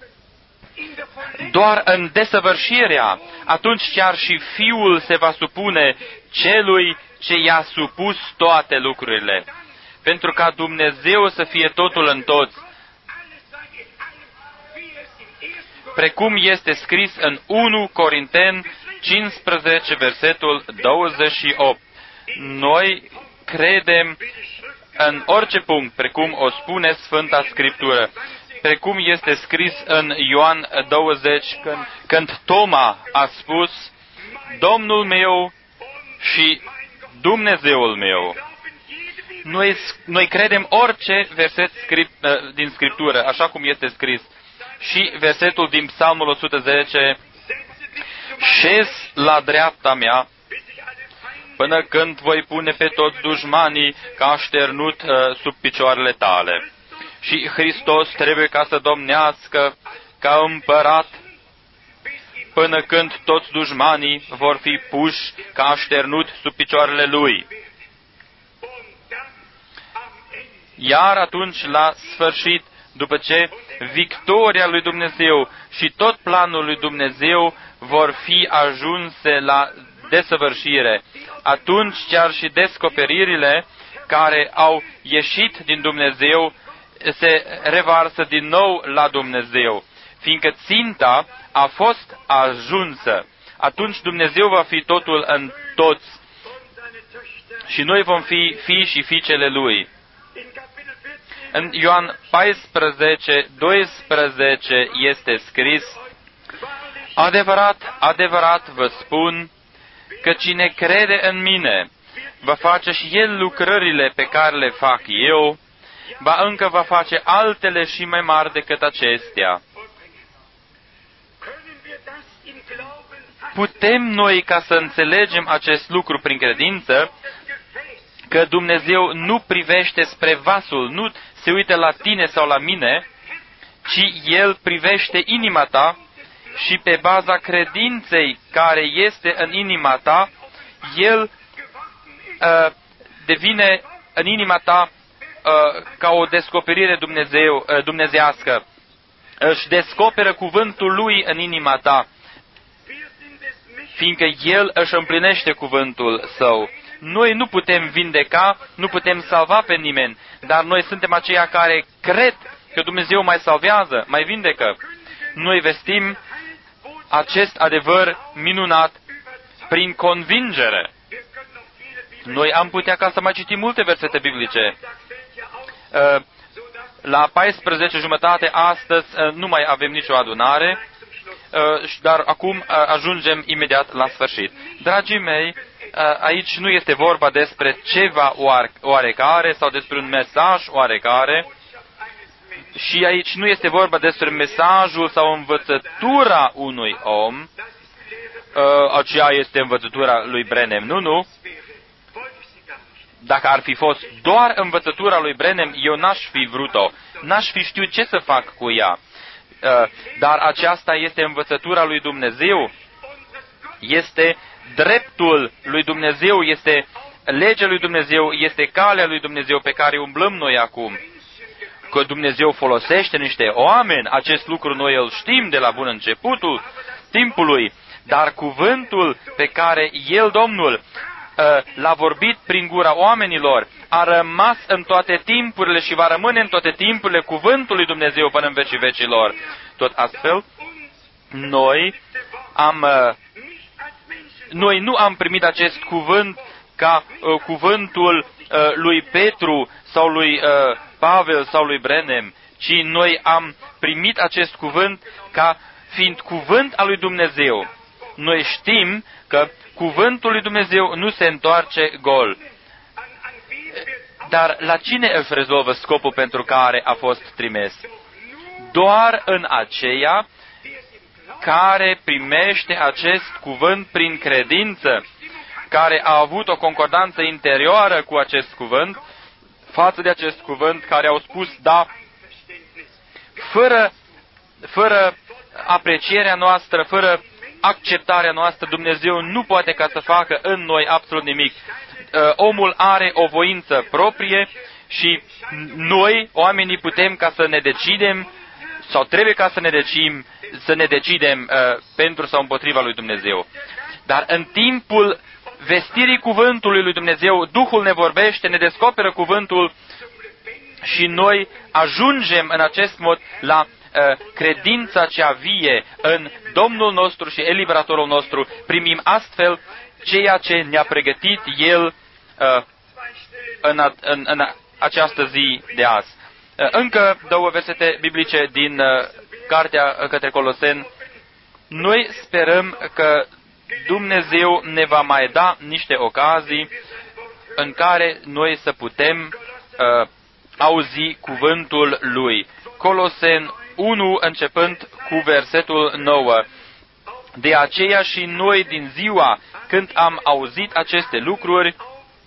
Doar în desăvârșirea, atunci chiar și Fiul se va supune celui ce i-a supus toate lucrurile, pentru ca Dumnezeu să fie totul în toți, precum este scris în unu Corinteni cincisprezece, versetul douăzeci și opt. Noi credem în orice punct, precum o spune Sfânta Scriptură, precum este scris în Ioan douăzeci, când, când Toma a spus, Domnul meu și Dumnezeul meu. Noi, noi credem orice verset script, din Scriptură, așa cum este scris. Și versetul din Psalmul o sută zece, șez la dreapta mea, până când voi pune pe toți dușmanii ca așternut uh, sub picioarele tale. Și Hristos trebuie ca să domnească ca împărat, până când toți dușmanii vor fi puși ca așternut sub picioarele Lui. Iar atunci, la sfârșit, după ce victoria lui Dumnezeu și tot planul lui Dumnezeu vor fi ajunse la desăvârșire, atunci chiar și descoperirile care au ieșit din Dumnezeu se revarsă din nou la Dumnezeu, fiindcă ținta a fost ajunsă. Atunci Dumnezeu va fi totul în toți și noi vom fi fii și fiicele Lui. În Ioan paisprezece, doisprezece este scris, adevărat, adevărat vă spun că cine crede în mine va face și el lucrările pe care le fac eu, ba încă va face altele și mai mari decât acestea. Putem noi ca să înțelegem acest lucru prin credință, că Dumnezeu nu privește spre vasul, nu se uită la tine sau la mine, ci El privește inima ta și pe baza credinței care este în inima ta, El uh, devine în inima ta uh, ca o descoperire Dumnezeu, uh, dumnezească. Își descoperă cuvântul Lui în inima ta, fiindcă El își împlinește cuvântul Său. Noi nu putem vindeca, nu putem salva pe nimeni, dar noi suntem aceia care cred că Dumnezeu mai salvează, mai vindecă. Noi vestim acest adevăr minunat prin convingere. Noi am putea ca să mai citim multe versete biblice. La paisprezece jumătate astăzi nu mai avem nicio adunare, dar acum ajungem imediat la sfârșit. Dragii mei, aici nu este vorba despre ceva oarecare sau despre un mesaj oarecare, și aici nu este vorba despre mesajul sau învățătura unui om. Aceea este învățătura lui Branham. Nu, nu. Dacă ar fi fost doar învățătura lui Branham, eu n-aș fi vrut-o. N-aș fi știut ce să fac cu ea. Dar aceasta este învățătura lui Dumnezeu. este dreptul lui Dumnezeu, este legea lui Dumnezeu, este calea lui Dumnezeu pe care umblăm noi acum. Că Dumnezeu folosește niște oameni, acest lucru noi îl știm de la bun începutul timpului, dar cuvântul pe care El, Domnul, l-a vorbit prin gura oamenilor, a rămas în toate timpurile și va rămâne în toate timpurile cuvântul lui Dumnezeu până în vecii vecilor. Tot astfel, noi am, noi nu am primit acest cuvânt ca uh, cuvântul uh, lui Petru sau lui uh, Pavel sau lui Brenem, ci noi am primit acest cuvânt ca fiind cuvânt al lui Dumnezeu. Noi știm că cuvântul lui Dumnezeu nu se întoarce gol. Dar la cine își rezolvă scopul pentru care a fost trimis? Doar în aceea care primește acest cuvânt prin credință, care a avut o concordanță interioară cu acest cuvânt, față de acest cuvânt, care au spus da, fără, fără aprecierea noastră, fără acceptarea noastră, Dumnezeu nu poate ca să facă în noi absolut nimic. Omul are o voință proprie și noi, oamenii, putem ca să ne decidem sau trebuie ca să ne decidem, să ne decidem uh, pentru sau împotriva lui Dumnezeu. Dar în timpul vestirii cuvântului lui Dumnezeu, Duhul ne vorbește, ne descoperă cuvântul și noi ajungem în acest mod la uh, credința cea vie în Domnul nostru și eliberatorul nostru. Primim astfel ceea ce ne-a pregătit El uh, în, a, în, în această zi de azi. Uh, încă două versete biblice din uh, Cartea către Coloseni. Noi sperăm că Dumnezeu ne va mai da niște ocazii în care noi să putem uh, auzi cuvântul Lui. Coloseni unu, începând cu versetul nouă. De aceea și noi din ziua când am auzit aceste lucruri,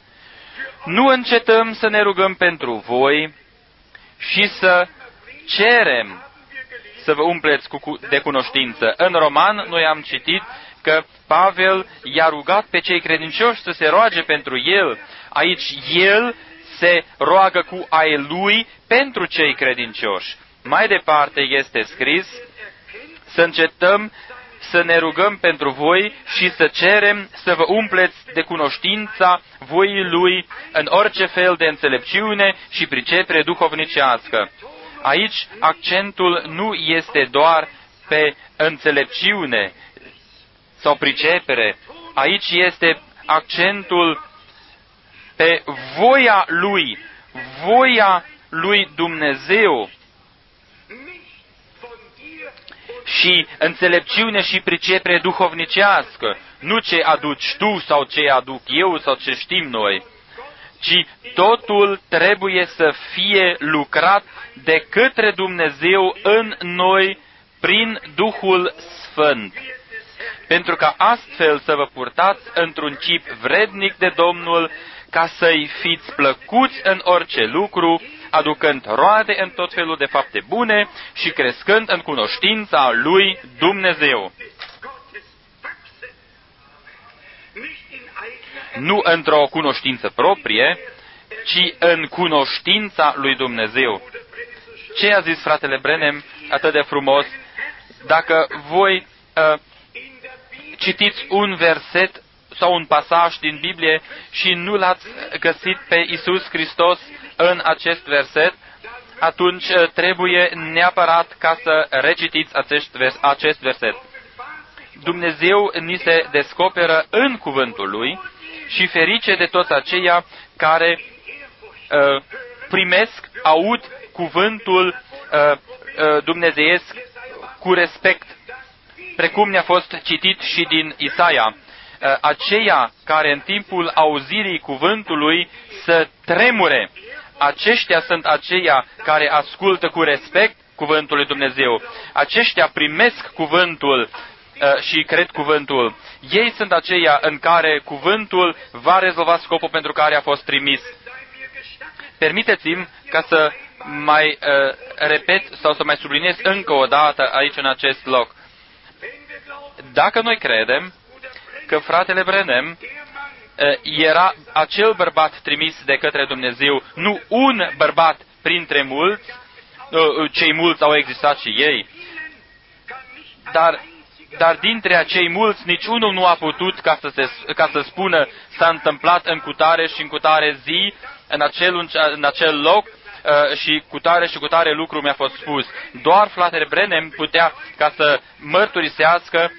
nu încetăm să ne rugăm pentru voi și să cerem să vă umpleți cu, de cunoștință. În Roman noi am citit că Pavel i-a rugat pe cei credincioși să se roage pentru el. Aici el se roagă cu ai lui pentru cei credincioși. Mai departe este scris să încetăm să ne rugăm pentru voi și să cerem să vă umpleți de cunoștința voii Lui în orice fel de înțelepciune și pricepere duhovnicească. Aici accentul nu este doar pe înțelepciune sau pricepere. Aici este accentul pe voia Lui, voia lui Dumnezeu. Și înțelepciune și pricepere duhovnicească, nu ce aduci tu sau ce aduc eu sau ce știm noi, ci totul trebuie să fie lucrat de către Dumnezeu în noi prin Duhul Sfânt, pentru ca astfel să vă purtați într-un chip vrednic de Domnul, ca să-i fiți plăcuți în orice lucru, aducând roade în tot felul de fapte bune și crescând în cunoștința lui Dumnezeu. Nu într-o cunoștință proprie, ci în cunoștința lui Dumnezeu. Ce a zis fratele Brenem atât de frumos? Dacă voi uh, citiți un verset sau un pasaj din Biblie și nu l-ați găsit pe Iisus Hristos în acest verset, atunci trebuie neapărat ca să recitiți acest, vers, acest verset. Dumnezeu ni se descoperă în cuvântul Lui și ferice de toți aceia care uh, primesc, aud cuvântul uh, uh, dumnezeiesc cu respect, precum ne-a fost citit și din Isaia. Uh, aceia care în timpul auzirii cuvântului să tremure. Aceștia sunt aceia care ascultă cu respect cuvântul lui Dumnezeu. Aceștia primesc cuvântul uh, și cred cuvântul. Ei sunt aceia în care cuvântul va rezolva scopul pentru care a fost trimis. Permiteți-mi ca să mai uh, repet sau să mai subliniez încă o dată aici în acest loc. Dacă noi credem că fratele Branham era acel bărbat trimis de către Dumnezeu, nu un bărbat printre mulți, cei mulți au existat și ei, dar, dar dintre acei mulți niciunul nu a putut ca să, se, ca să spună s-a întâmplat în cutare și în cutare zi, în acel, în acel loc, și cu tare și cu tare lucru mi-a fost spus. Doar fratele Branham putea ca să mărturisească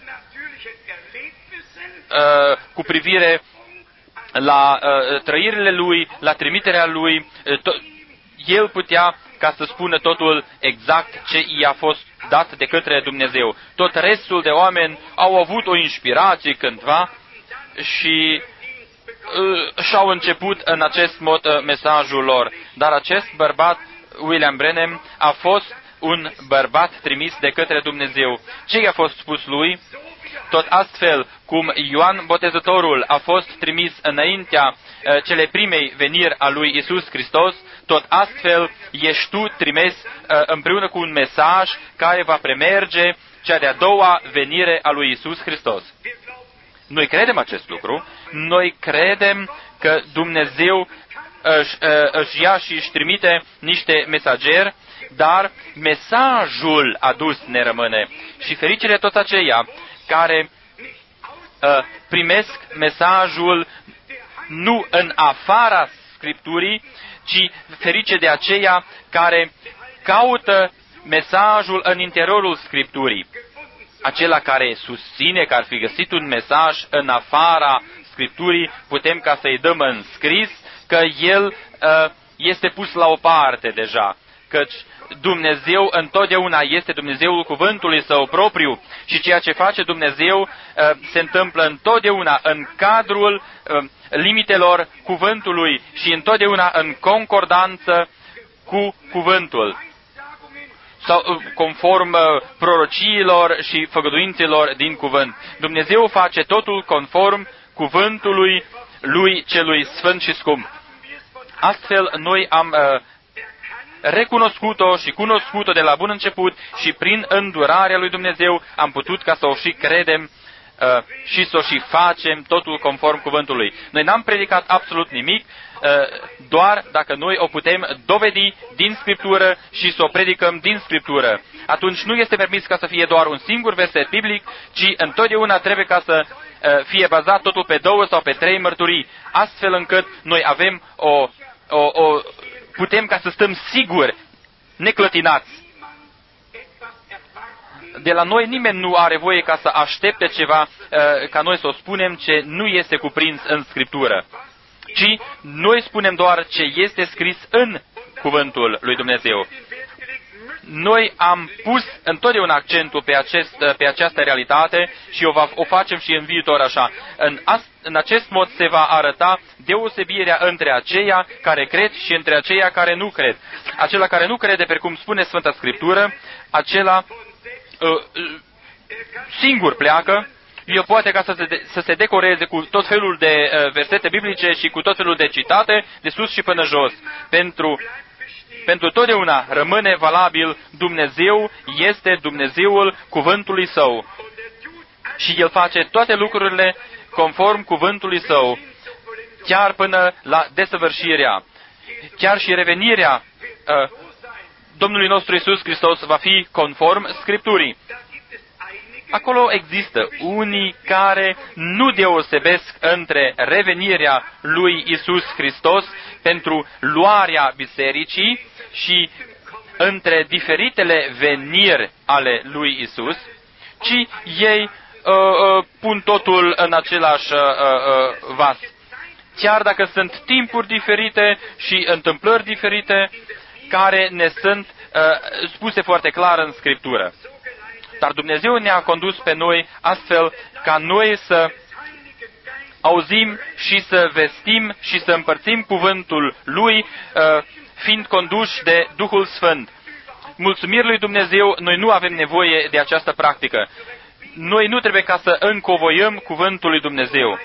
uh, cu privire la uh, trăirile lui, la trimiterea lui. To- el putea ca să spună totul exact ce i-a fost dat de către Dumnezeu. Tot restul de oameni au avut o inspirație cândva și și-au început în acest mod uh, mesajul lor. Dar acest bărbat, William Branham, a fost un bărbat trimis de către Dumnezeu. Ce i-a fost spus lui? Tot astfel cum Ioan Botezătorul a fost trimis înaintea uh, cele primei veniri a lui Isus Hristos, tot astfel ești tu trimis uh, împreună cu un mesaj care va premerge cea de-a doua venire a lui Isus Hristos. Noi credem acest lucru, noi credem că Dumnezeu își, își ia și își trimite niște mesageri, dar mesajul adus ne rămâne. Și fericire toți aceia care uh, primesc mesajul nu în afara Scripturii, ci ferice de aceia care caută mesajul în interiorul Scripturii. Acela care susține că ar fi găsit un mesaj în afara Scripturii, putem ca să-i dăm în scris că el uh, este pus la o parte deja, căci Dumnezeu întotdeauna este Dumnezeul cuvântului Său propriu și ceea ce face Dumnezeu uh, se întâmplă întotdeauna în cadrul uh, limitelor cuvântului și întotdeauna în concordanță cu cuvântul, sau conform uh, prorociilor și făgăduințelor din cuvânt. Dumnezeu face totul conform cuvântului Lui celui sfânt și scump. Astfel, noi am uh, recunoscut-o și cunoscut-o de la bun început și prin îndurarea lui Dumnezeu am putut ca să o și credem uh, și să o și facem totul conform cuvântului. Noi n-am predicat absolut nimic, uh, doar dacă noi o putem dovedi din Scriptură și să o predicăm din Scriptură. Atunci nu este permis ca să fie doar un singur verset biblic, ci întotdeauna trebuie ca să uh, fie bazat totul pe două sau pe trei mărturii, astfel încât noi avem o, o, o putem ca să stăm siguri, neclătinați. De la noi nimeni nu are voie ca să aștepte ceva, uh, ca noi să o spunem ce nu este cuprins în Scriptură, ci noi spunem doar ce este scris în cuvântul lui Dumnezeu. Noi am pus întotdeauna accentul pe, acest, pe această realitate și o, va, o facem și în viitor așa. În, as, în acest mod se va arăta deosebirea între aceia care cred și între aceia care nu cred. Acela care nu crede, pe cum spune Sfânta Scriptură, acela uh, singur pleacă, el poate ca să se, de, să se decoreze cu tot felul de uh, versete biblice și cu tot felul de citate, de sus și până jos. Pentru Pentru totdeauna rămâne valabil, Dumnezeu este Dumnezeul cuvântului Său. Și El face toate lucrurile conform cuvântului Său, chiar până la desăvârșirea. Chiar și revenirea uh, Domnului nostru Iisus Hristos va fi conform Scripturii. Acolo există unii care nu deosebesc între revenirea lui Iisus Hristos pentru luarea bisericii și între diferitele veniri ale lui Isus, ci ei uh, uh, pun totul în același uh, uh, vas. Chiar dacă sunt timpuri diferite și întâmplări diferite care ne sunt uh, spuse foarte clar în Scriptură. Dar Dumnezeu ne-a condus pe noi astfel ca noi să auzim și să vestim și să împărțim cuvântul Lui, fiind conduși de Duhul Sfânt. Mulțumiri lui Dumnezeu, noi nu avem nevoie de această practică. Noi nu trebuie ca să încovoiem cuvântul lui Dumnezeu.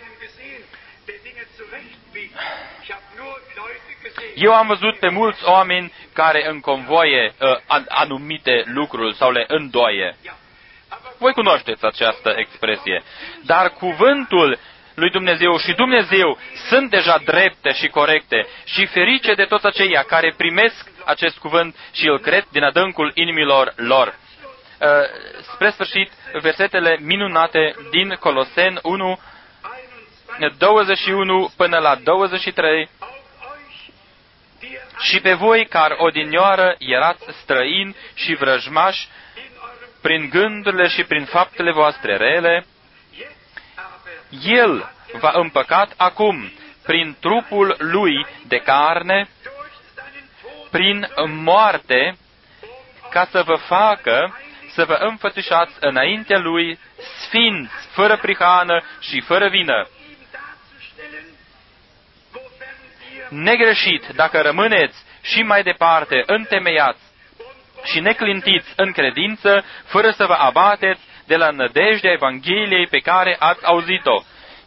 Eu am văzut pe mulți oameni care înconvoie uh, anumite lucruri sau le îndoie. Voi cunoașteți această expresie. Dar cuvântul lui Dumnezeu și Dumnezeu sunt deja drepte și corecte și ferice de toți aceia care primesc acest cuvânt și îl cred din adâncul inimilor lor. Spre sfârșit, versetele minunate din Coloseni unu, douăzeci și unu până la douăzeci și trei. Și pe voi, care odinioară erați străini și vrăjmași prin gândurile și prin faptele voastre rele, El v-a împăcat acum prin trupul Lui de carne, prin moarte, ca să vă facă să vă înfățișați înaintea Lui sfinți, fără prihană și fără vină. Negreșit, dacă rămâneți și mai departe întemeiați și neclintiți în credință, fără să vă abateți de la nădejdea Evangheliei pe care ați auzit-o,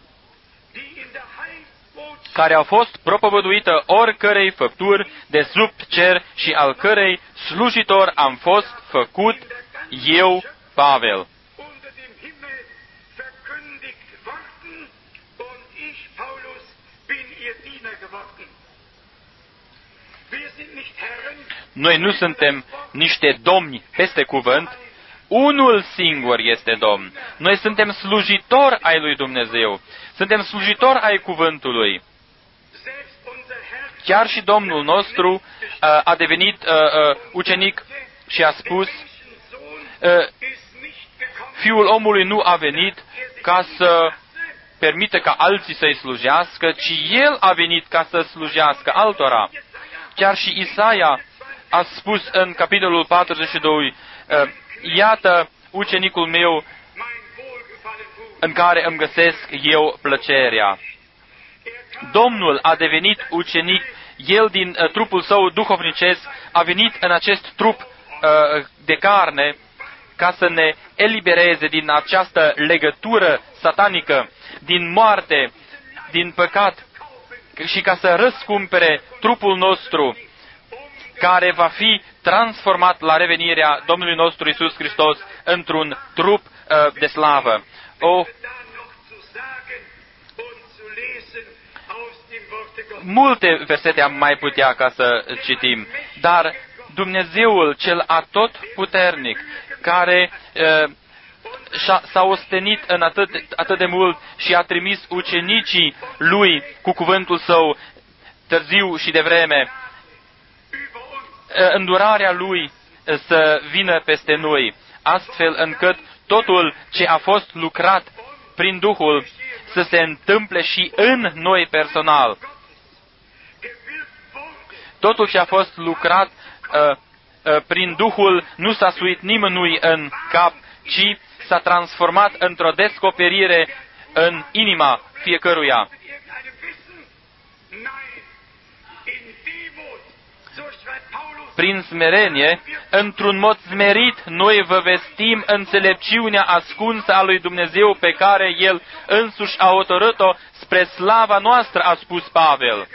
care a fost propovăduită oricărei făpturi de sub cer și al cărei slujitor am fost făcut eu, Pavel. Noi nu suntem niște domni peste cuvânt, unul singur este Domn. Noi suntem slujitori ai lui Dumnezeu, suntem slujitori ai cuvântului. Chiar și Domnul nostru uh, a devenit uh, uh, ucenic și a spus, uh, Fiul omului nu a venit ca să permită ca alții să-i slujească, ci El a venit ca să slujească altora. Chiar și Isaia a spus în capitolul patruzeci și doi, iată ucenicul meu în care îmi găsesc eu plăcerea. Domnul a devenit ucenic, El din uh, trupul său duhovnicesc a venit în acest trup uh, de carne ca să ne elibereze din această legătură satanică, din moarte, din păcat, și ca să răscumpere trupul nostru, care va fi transformat la revenirea Domnului nostru Iisus Hristos într-un trup uh, de slavă. O, multe versete am mai putea ca să citim, dar Dumnezeul cel atotputernic, care uh, s-a ostenit în atât, atât de mult și a trimis ucenicii Lui cu cuvântul Său târziu și devreme, îndurarea Lui să vină peste noi, astfel încât totul ce a fost lucrat prin Duhul să se întâmple și în noi personal. Totul ce a fost lucrat uh, uh, prin Duhul nu s-a suit nimănui în cap, ci s-a transformat într-o descoperire în inima fiecăruia. Prin smerenie, într-un mod smerit, noi vă vestim înțelepciunea ascunsă a lui Dumnezeu pe care El însuși a hotărât-o spre slava noastră, a spus Pavel.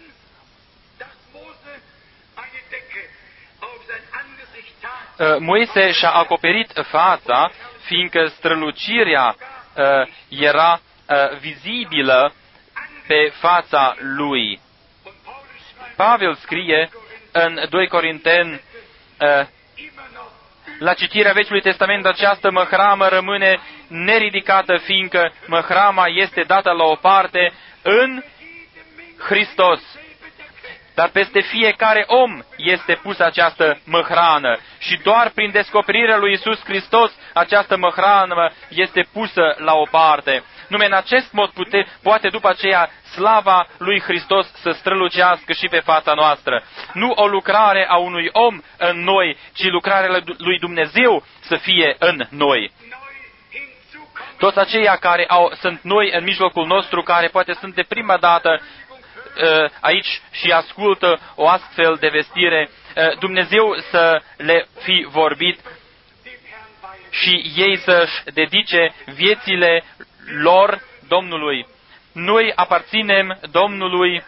Moise și-a acoperit fața, fiindcă strălucirea uh, era uh, vizibilă pe fața lui. Pavel scrie în doi Corinteni, uh, la citirea Vechiului Testament, această măhramă rămâne neridicată, fiindcă măhrama este dată la o parte în Hristos. Dar peste fiecare om este pusă această măhrană și doar prin descoperirea lui Iisus Hristos această măhrană este pusă la o parte. Numai în acest mod pute, poate după aceea slava lui Hristos să strălucească și pe fața noastră. Nu o lucrare a unui om în noi, ci lucrarea lui Dumnezeu să fie în noi. Toți aceia care au, sunt noi în mijlocul nostru, care poate sunt de prima dată aici și ascultă o astfel de vestire, Dumnezeu să le fi vorbit și ei să-și dedice viețile lor Domnului. Noi aparținem Domnului.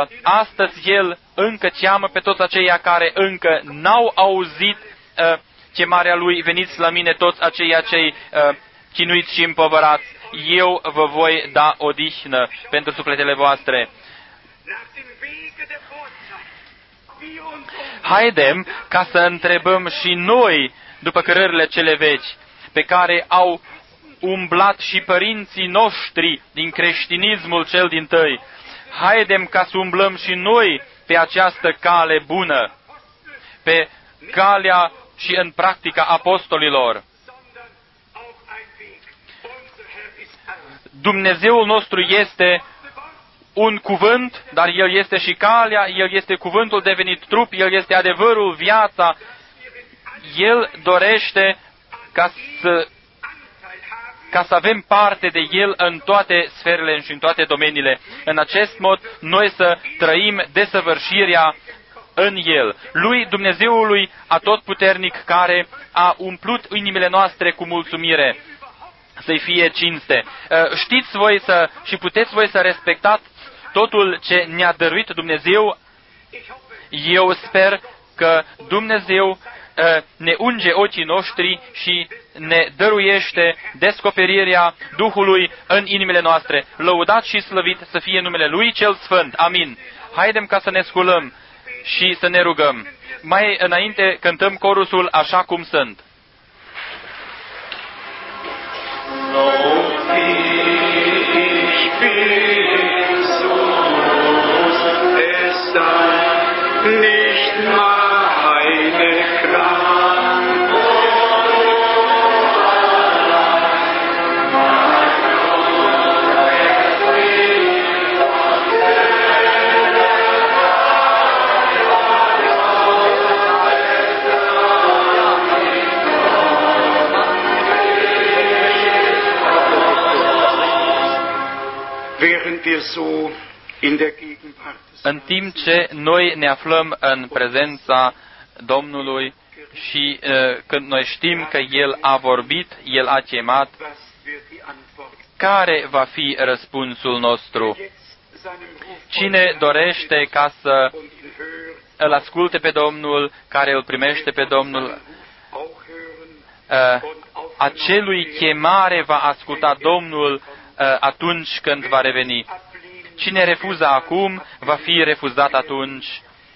Astăzi El încă cheamă pe toți aceia care încă n-au auzit chemarea Lui, veniți la mine toți aceia cei uh, chinuiți și împovărați, eu vă voi da odihnă pentru sufletele voastre. Haidem ca să întrebăm și noi după cărările cele vechi, pe care au umblat și părinții noștri din creștinismul cel dintâi. Haidem ca să umblăm și noi pe această cale bună, pe calea și în practica apostolilor. Dumnezeul nostru este un cuvânt, dar El este și calea, El este cuvântul devenit trup, El este adevărul, viața. El dorește ca să, ca să avem parte de El în toate sferele și în toate domeniile. În acest mod, noi să trăim desăvârșirea în El. Lui, Dumnezeului Atotputernic, care a umplut inimile noastre cu mulțumire, să-i fie cinste. Știți voi să, și puteți voi să respectați totul ce ne-a dăruit Dumnezeu. Eu sper că Dumnezeu ne unge ochii noștri și ne dăruiește descoperirea Duhului în inimile noastre. Lăudat și slăvit să fie numele Lui Cel Sfânt. Amin. Haidem ca să ne sculăm și să ne rugăm. Mai înainte cântăm corusul Așa cum sunt. Nicht meine Kraft, während wir so in der Gegenwart În timp ce noi ne aflăm în prezența Domnului și uh, când noi știm că El a vorbit, El a chemat, care va fi răspunsul nostru? Cine dorește ca să îl asculte pe Domnul, care îl primește pe Domnul, uh, acelui chemare va asculta Domnul uh, atunci când va reveni. Cine refuză acum, va fi refuzat atunci.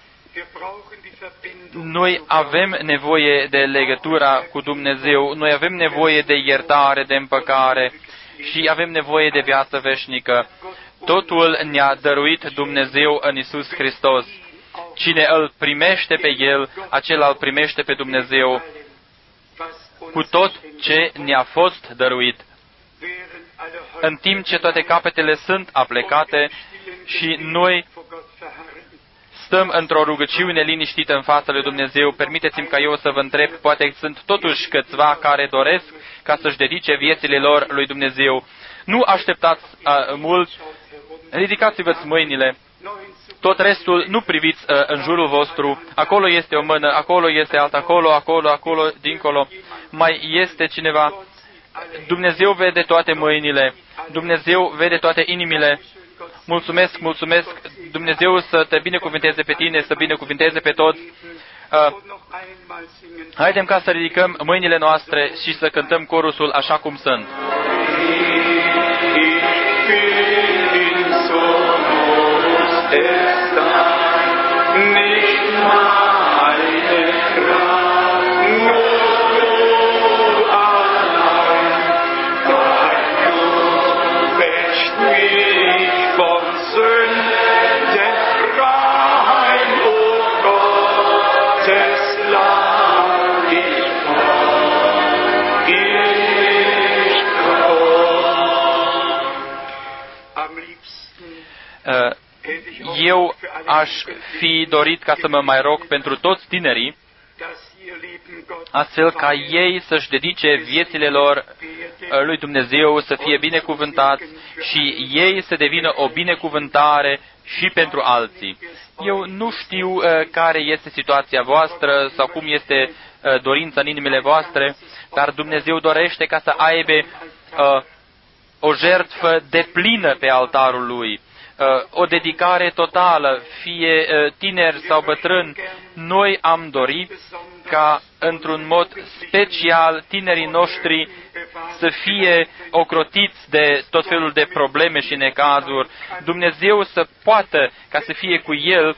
Noi avem nevoie de legătura cu Dumnezeu, noi avem nevoie de iertare, de împăcare și avem nevoie de viață veșnică. Totul ne-a dăruit Dumnezeu în Iisus Hristos. Cine îl primește pe El, acela îl primește pe Dumnezeu cu tot ce ne-a fost dăruit. În timp ce toate capetele sunt aplecate și noi stăm într-o rugăciune liniștită în fața lui Dumnezeu, permiteți-mi ca eu să vă întreb, poate sunt totuși câțiva care doresc ca să-și dedice viețile lor lui Dumnezeu. Nu așteptați uh, mult, ridicați-vă mâinile, tot restul nu priviți uh, în jurul vostru, acolo este o mână, acolo este alta, acolo, acolo, acolo, dincolo, mai este cineva. Dumnezeu vede toate mâinile, Dumnezeu vede toate inimile. Mulțumesc, mulțumesc, Dumnezeu să te binecuvinteze pe tine, să binecuvinteze pe toți. Uh, haidem ca să ridicăm mâinile noastre și să cântăm corusul Așa cum sunt. Eu aș fi dorit ca să mă mai rog pentru toți tinerii, astfel ca ei să-și dedice viețile lor lui Dumnezeu, să fie binecuvântați și ei să devină o binecuvântare și pentru alții. Eu nu știu uh, care este situația voastră sau cum este uh, dorința în inimile voastre, dar Dumnezeu dorește ca să aibă uh, o jertfă deplină pe altarul Lui, uh, o dedicare totală, fie uh, tineri sau bătrâni. Noi am dorit ca într-un mod special tinerii noștri să fie ocrotiți de tot felul de probleme și necazuri, Dumnezeu să poată ca să fie cu el.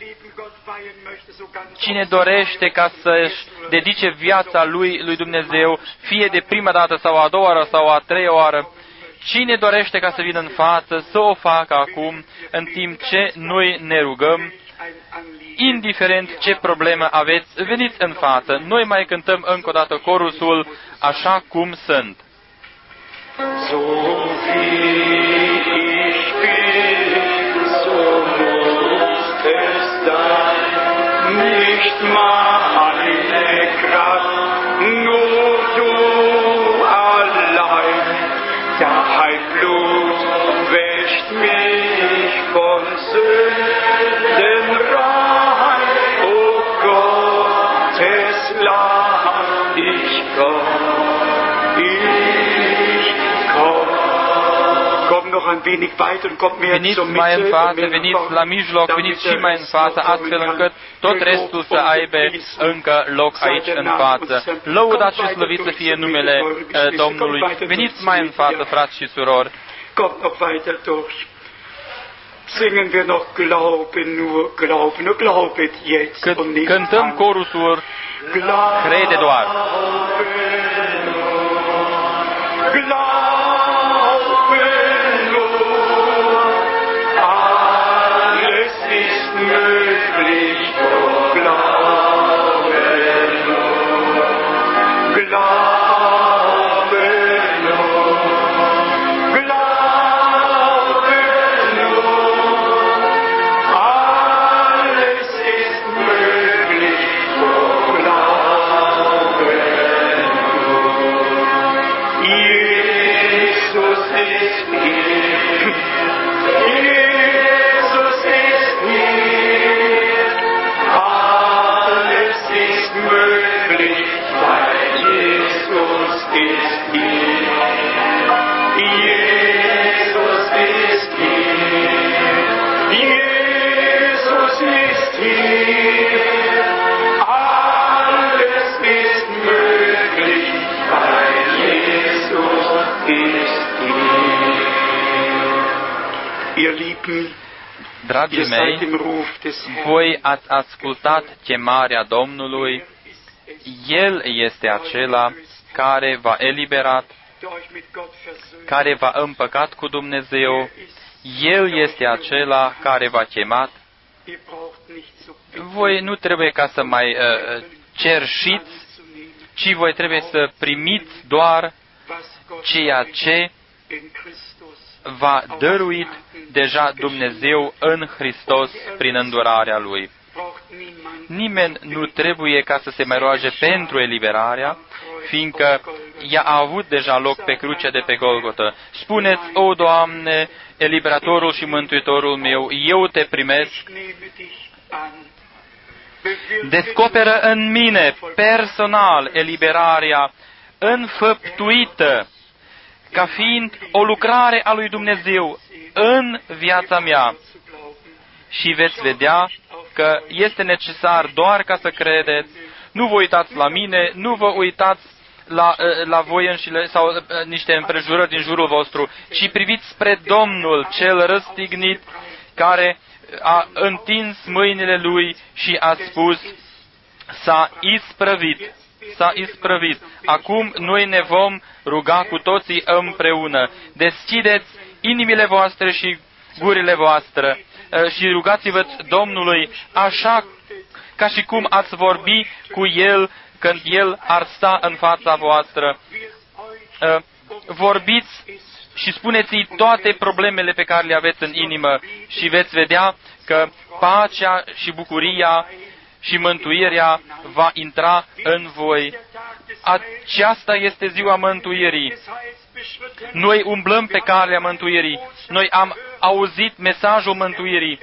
Cine dorește ca să-și dedice viața lui, lui Dumnezeu, fie de prima dată sau a doua oară sau a treia oară, cine dorește ca să vină în față, să o facă acum, în timp ce noi ne rugăm, indiferent ce problemă aveți, veniți în față. Noi mai cântăm încă o dată corusul, Așa cum sunt. So wie ich bin, so muss es sein, nicht meine Kraft, nur du allein, dein Blut wäscht mich von Sünden rein, o Gottes Lamm, ich komm, ich komm. Komm noch ein wenig weiter und komm mehr Veniți zur mai în Mitte. față, und mehr veniți nach la vorne, mijloc, damit veniți der și mai în Rest față, noch astfel kommen încât kann. tot Gelobt restul să und aibă gepriesen încă loc sei aici der în Name față. unseres Lăudați și Kommt slăvit să weiter fie durch zur numele Mitte, eure uh, Geschwister. Domnului. Kommt weiter Veniți durch mai zur în Mitte, față, ja. frați și surori. Kommt noch weiter durch. Singen wir noch Glauben, nur Glauben, nur glaubet jetzt Cât und nicht cântăm an. corusul, Glauben, crede doar. Glauben nur, alles ist möglich, durch Glauben nur, Glauben nur, Glauben nur, alles ist möglich, durch Glauben nur. Jesus ist hier, Jesus ist hier, alles ist möglich, weil Jesus ist hier. Jesus ist hier, Jesus ist hier, alles ist möglich, weil Jesus ist hier. Ihr Lieben, Dragii ihr seid mei, im Ruf des Herrn. voi ați ascultat chemarea Domnului. El este acela care v-a eliberat, der euch mit Gott versöhnt. care v-a împăcat cu Dumnezeu. El este acela care v-a chemat. Ihr braucht nicht zu bitten, Voi nu trebuie ca să mai uh, cerșiți, anzunehmen, ci voi trebuie să primiți doar was Gott ceea ce in Christus v-a dăruit deja Dumnezeu în Hristos prin îndurarea Lui. braucht niemand. Nimeni nu trebuie ca să se mai roage pentru eliberarea, fiindcă ea a avut deja loc pe crucea de pe Golgotă. Spuneți, o Doamne, eliberatorul și mântuitorul meu, eu te primesc, Ich nehme dich an. Bewirke descoperă în mine personal eliberarea înfăptuită, ca fiind o lucrare a lui Dumnezeu în viața mea. zu glauben. Și veți vedea că este necesar doar ca să credeți. Nu vă uitați la mine, nu vă uitați la, la voi înșile sau uh, niște împrejurări din jurul vostru, ci priviți spre Domnul cel răstignit, care a întins mâinile Lui și a spus, s-a isprăvit, s-a isprăvit. Acum noi ne vom ruga cu toții împreună. Deschideți inimile voastre și gurile voastre uh, și rugați-vă Domnului așa ca și cum ați vorbi cu El când El ar sta în fața voastră. Uh, vorbiți și spuneți-i toate problemele pe care le aveți în inimă și veți vedea că pacea și bucuria și mântuirea va intra în voi. Aceasta este ziua mântuirii. Noi umblăm pe calea mântuirii. Noi am auzit mesajul mântuirii,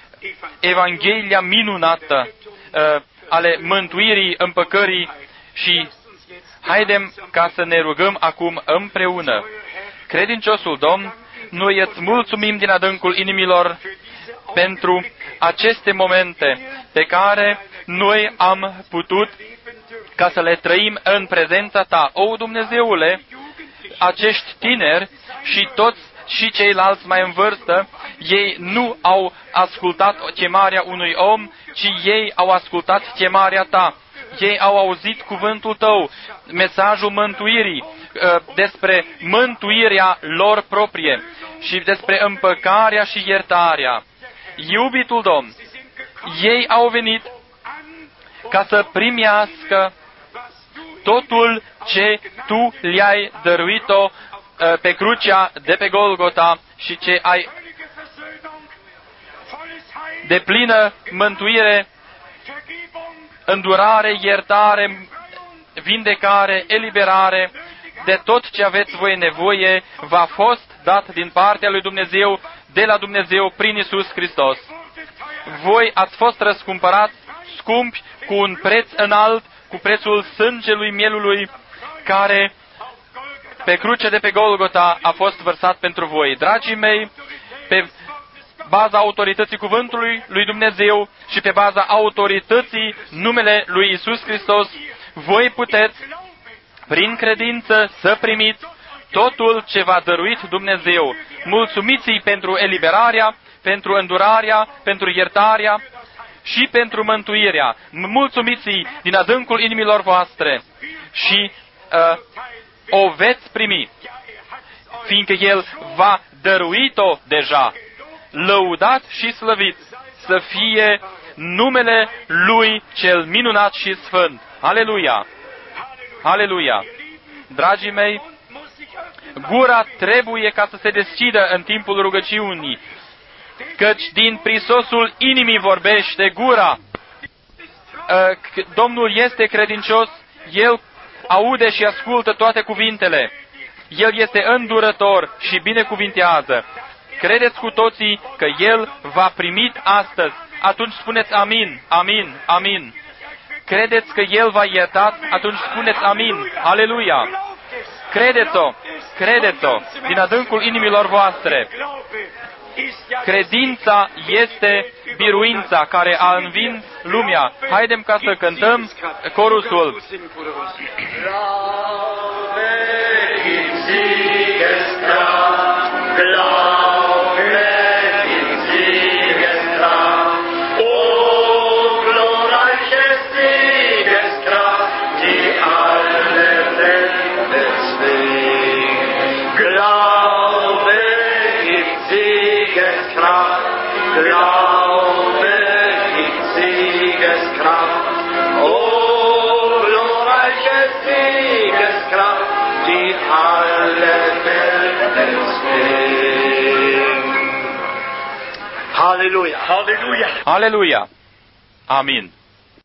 Evanghelia minunată uh, ale mântuirii, împăcării și haidem ca să ne rugăm acum împreună. Credinciosul Domn, noi îți mulțumim din adâncul inimilor pentru aceste momente pe care noi am putut ca să le trăim în prezența Ta. O, Dumnezeule, acești tineri și toți și ceilalți mai în vârstă, ei nu au ascultat chemarea unui om, ci ei au ascultat chemarea Ta. Ei au auzit cuvântul Tău, mesajul mântuirii, despre mântuirea lor proprie și despre împăcarea și iertarea. Iubitul Domn, ei au venit ca să primească totul ce Tu le-ai dăruit-o pe crucea de pe Golgota și ce ai de plină mântuire, îndurare, iertare, vindecare, eliberare, de tot ce aveți voi nevoie, v-a fost dat din partea lui Dumnezeu, de la Dumnezeu, prin Iisus Hristos. Voi ați fost răscumpărați scumpi cu un preț înalt, cu prețul sângelui mielului, care pe cruce de pe Golgota a fost vărsat pentru voi. Dragii mei, pe baza autorității cuvântului lui Dumnezeu și pe baza autorității numele lui Iisus Hristos, voi puteți, prin credință, să primiți totul ce v-a dăruit Dumnezeu. Mulțumiți-i pentru eliberarea, pentru îndurarea, pentru iertarea și pentru mântuirea. Mulțumiți-i din adâncul inimilor voastre și uh, o veți primi, fiindcă El v-a dăruit-o deja. Lăudat și slăvit să fie numele Lui cel minunat și sfânt. Aleluia! Aleluia! Dragii mei, gura trebuie ca să se deschidă în timpul rugăciunii, căci din prisosul inimii vorbește gura. Domnul este credincios, El aude și ascultă toate cuvintele. El este îndurător și binecuvintează. Credeți cu toții că El v-a primit astăzi. Atunci spuneți amin, amin, amin. Credeți că El v-a iertat? Atunci spuneți amin, aleluia. Credeți-o, credeți-o din adâncul inimilor voastre. Credința este biruința care a învins lumea. Haidem ca să cântăm corusul. Halleluja. Halleluja. Aleluia! Amin.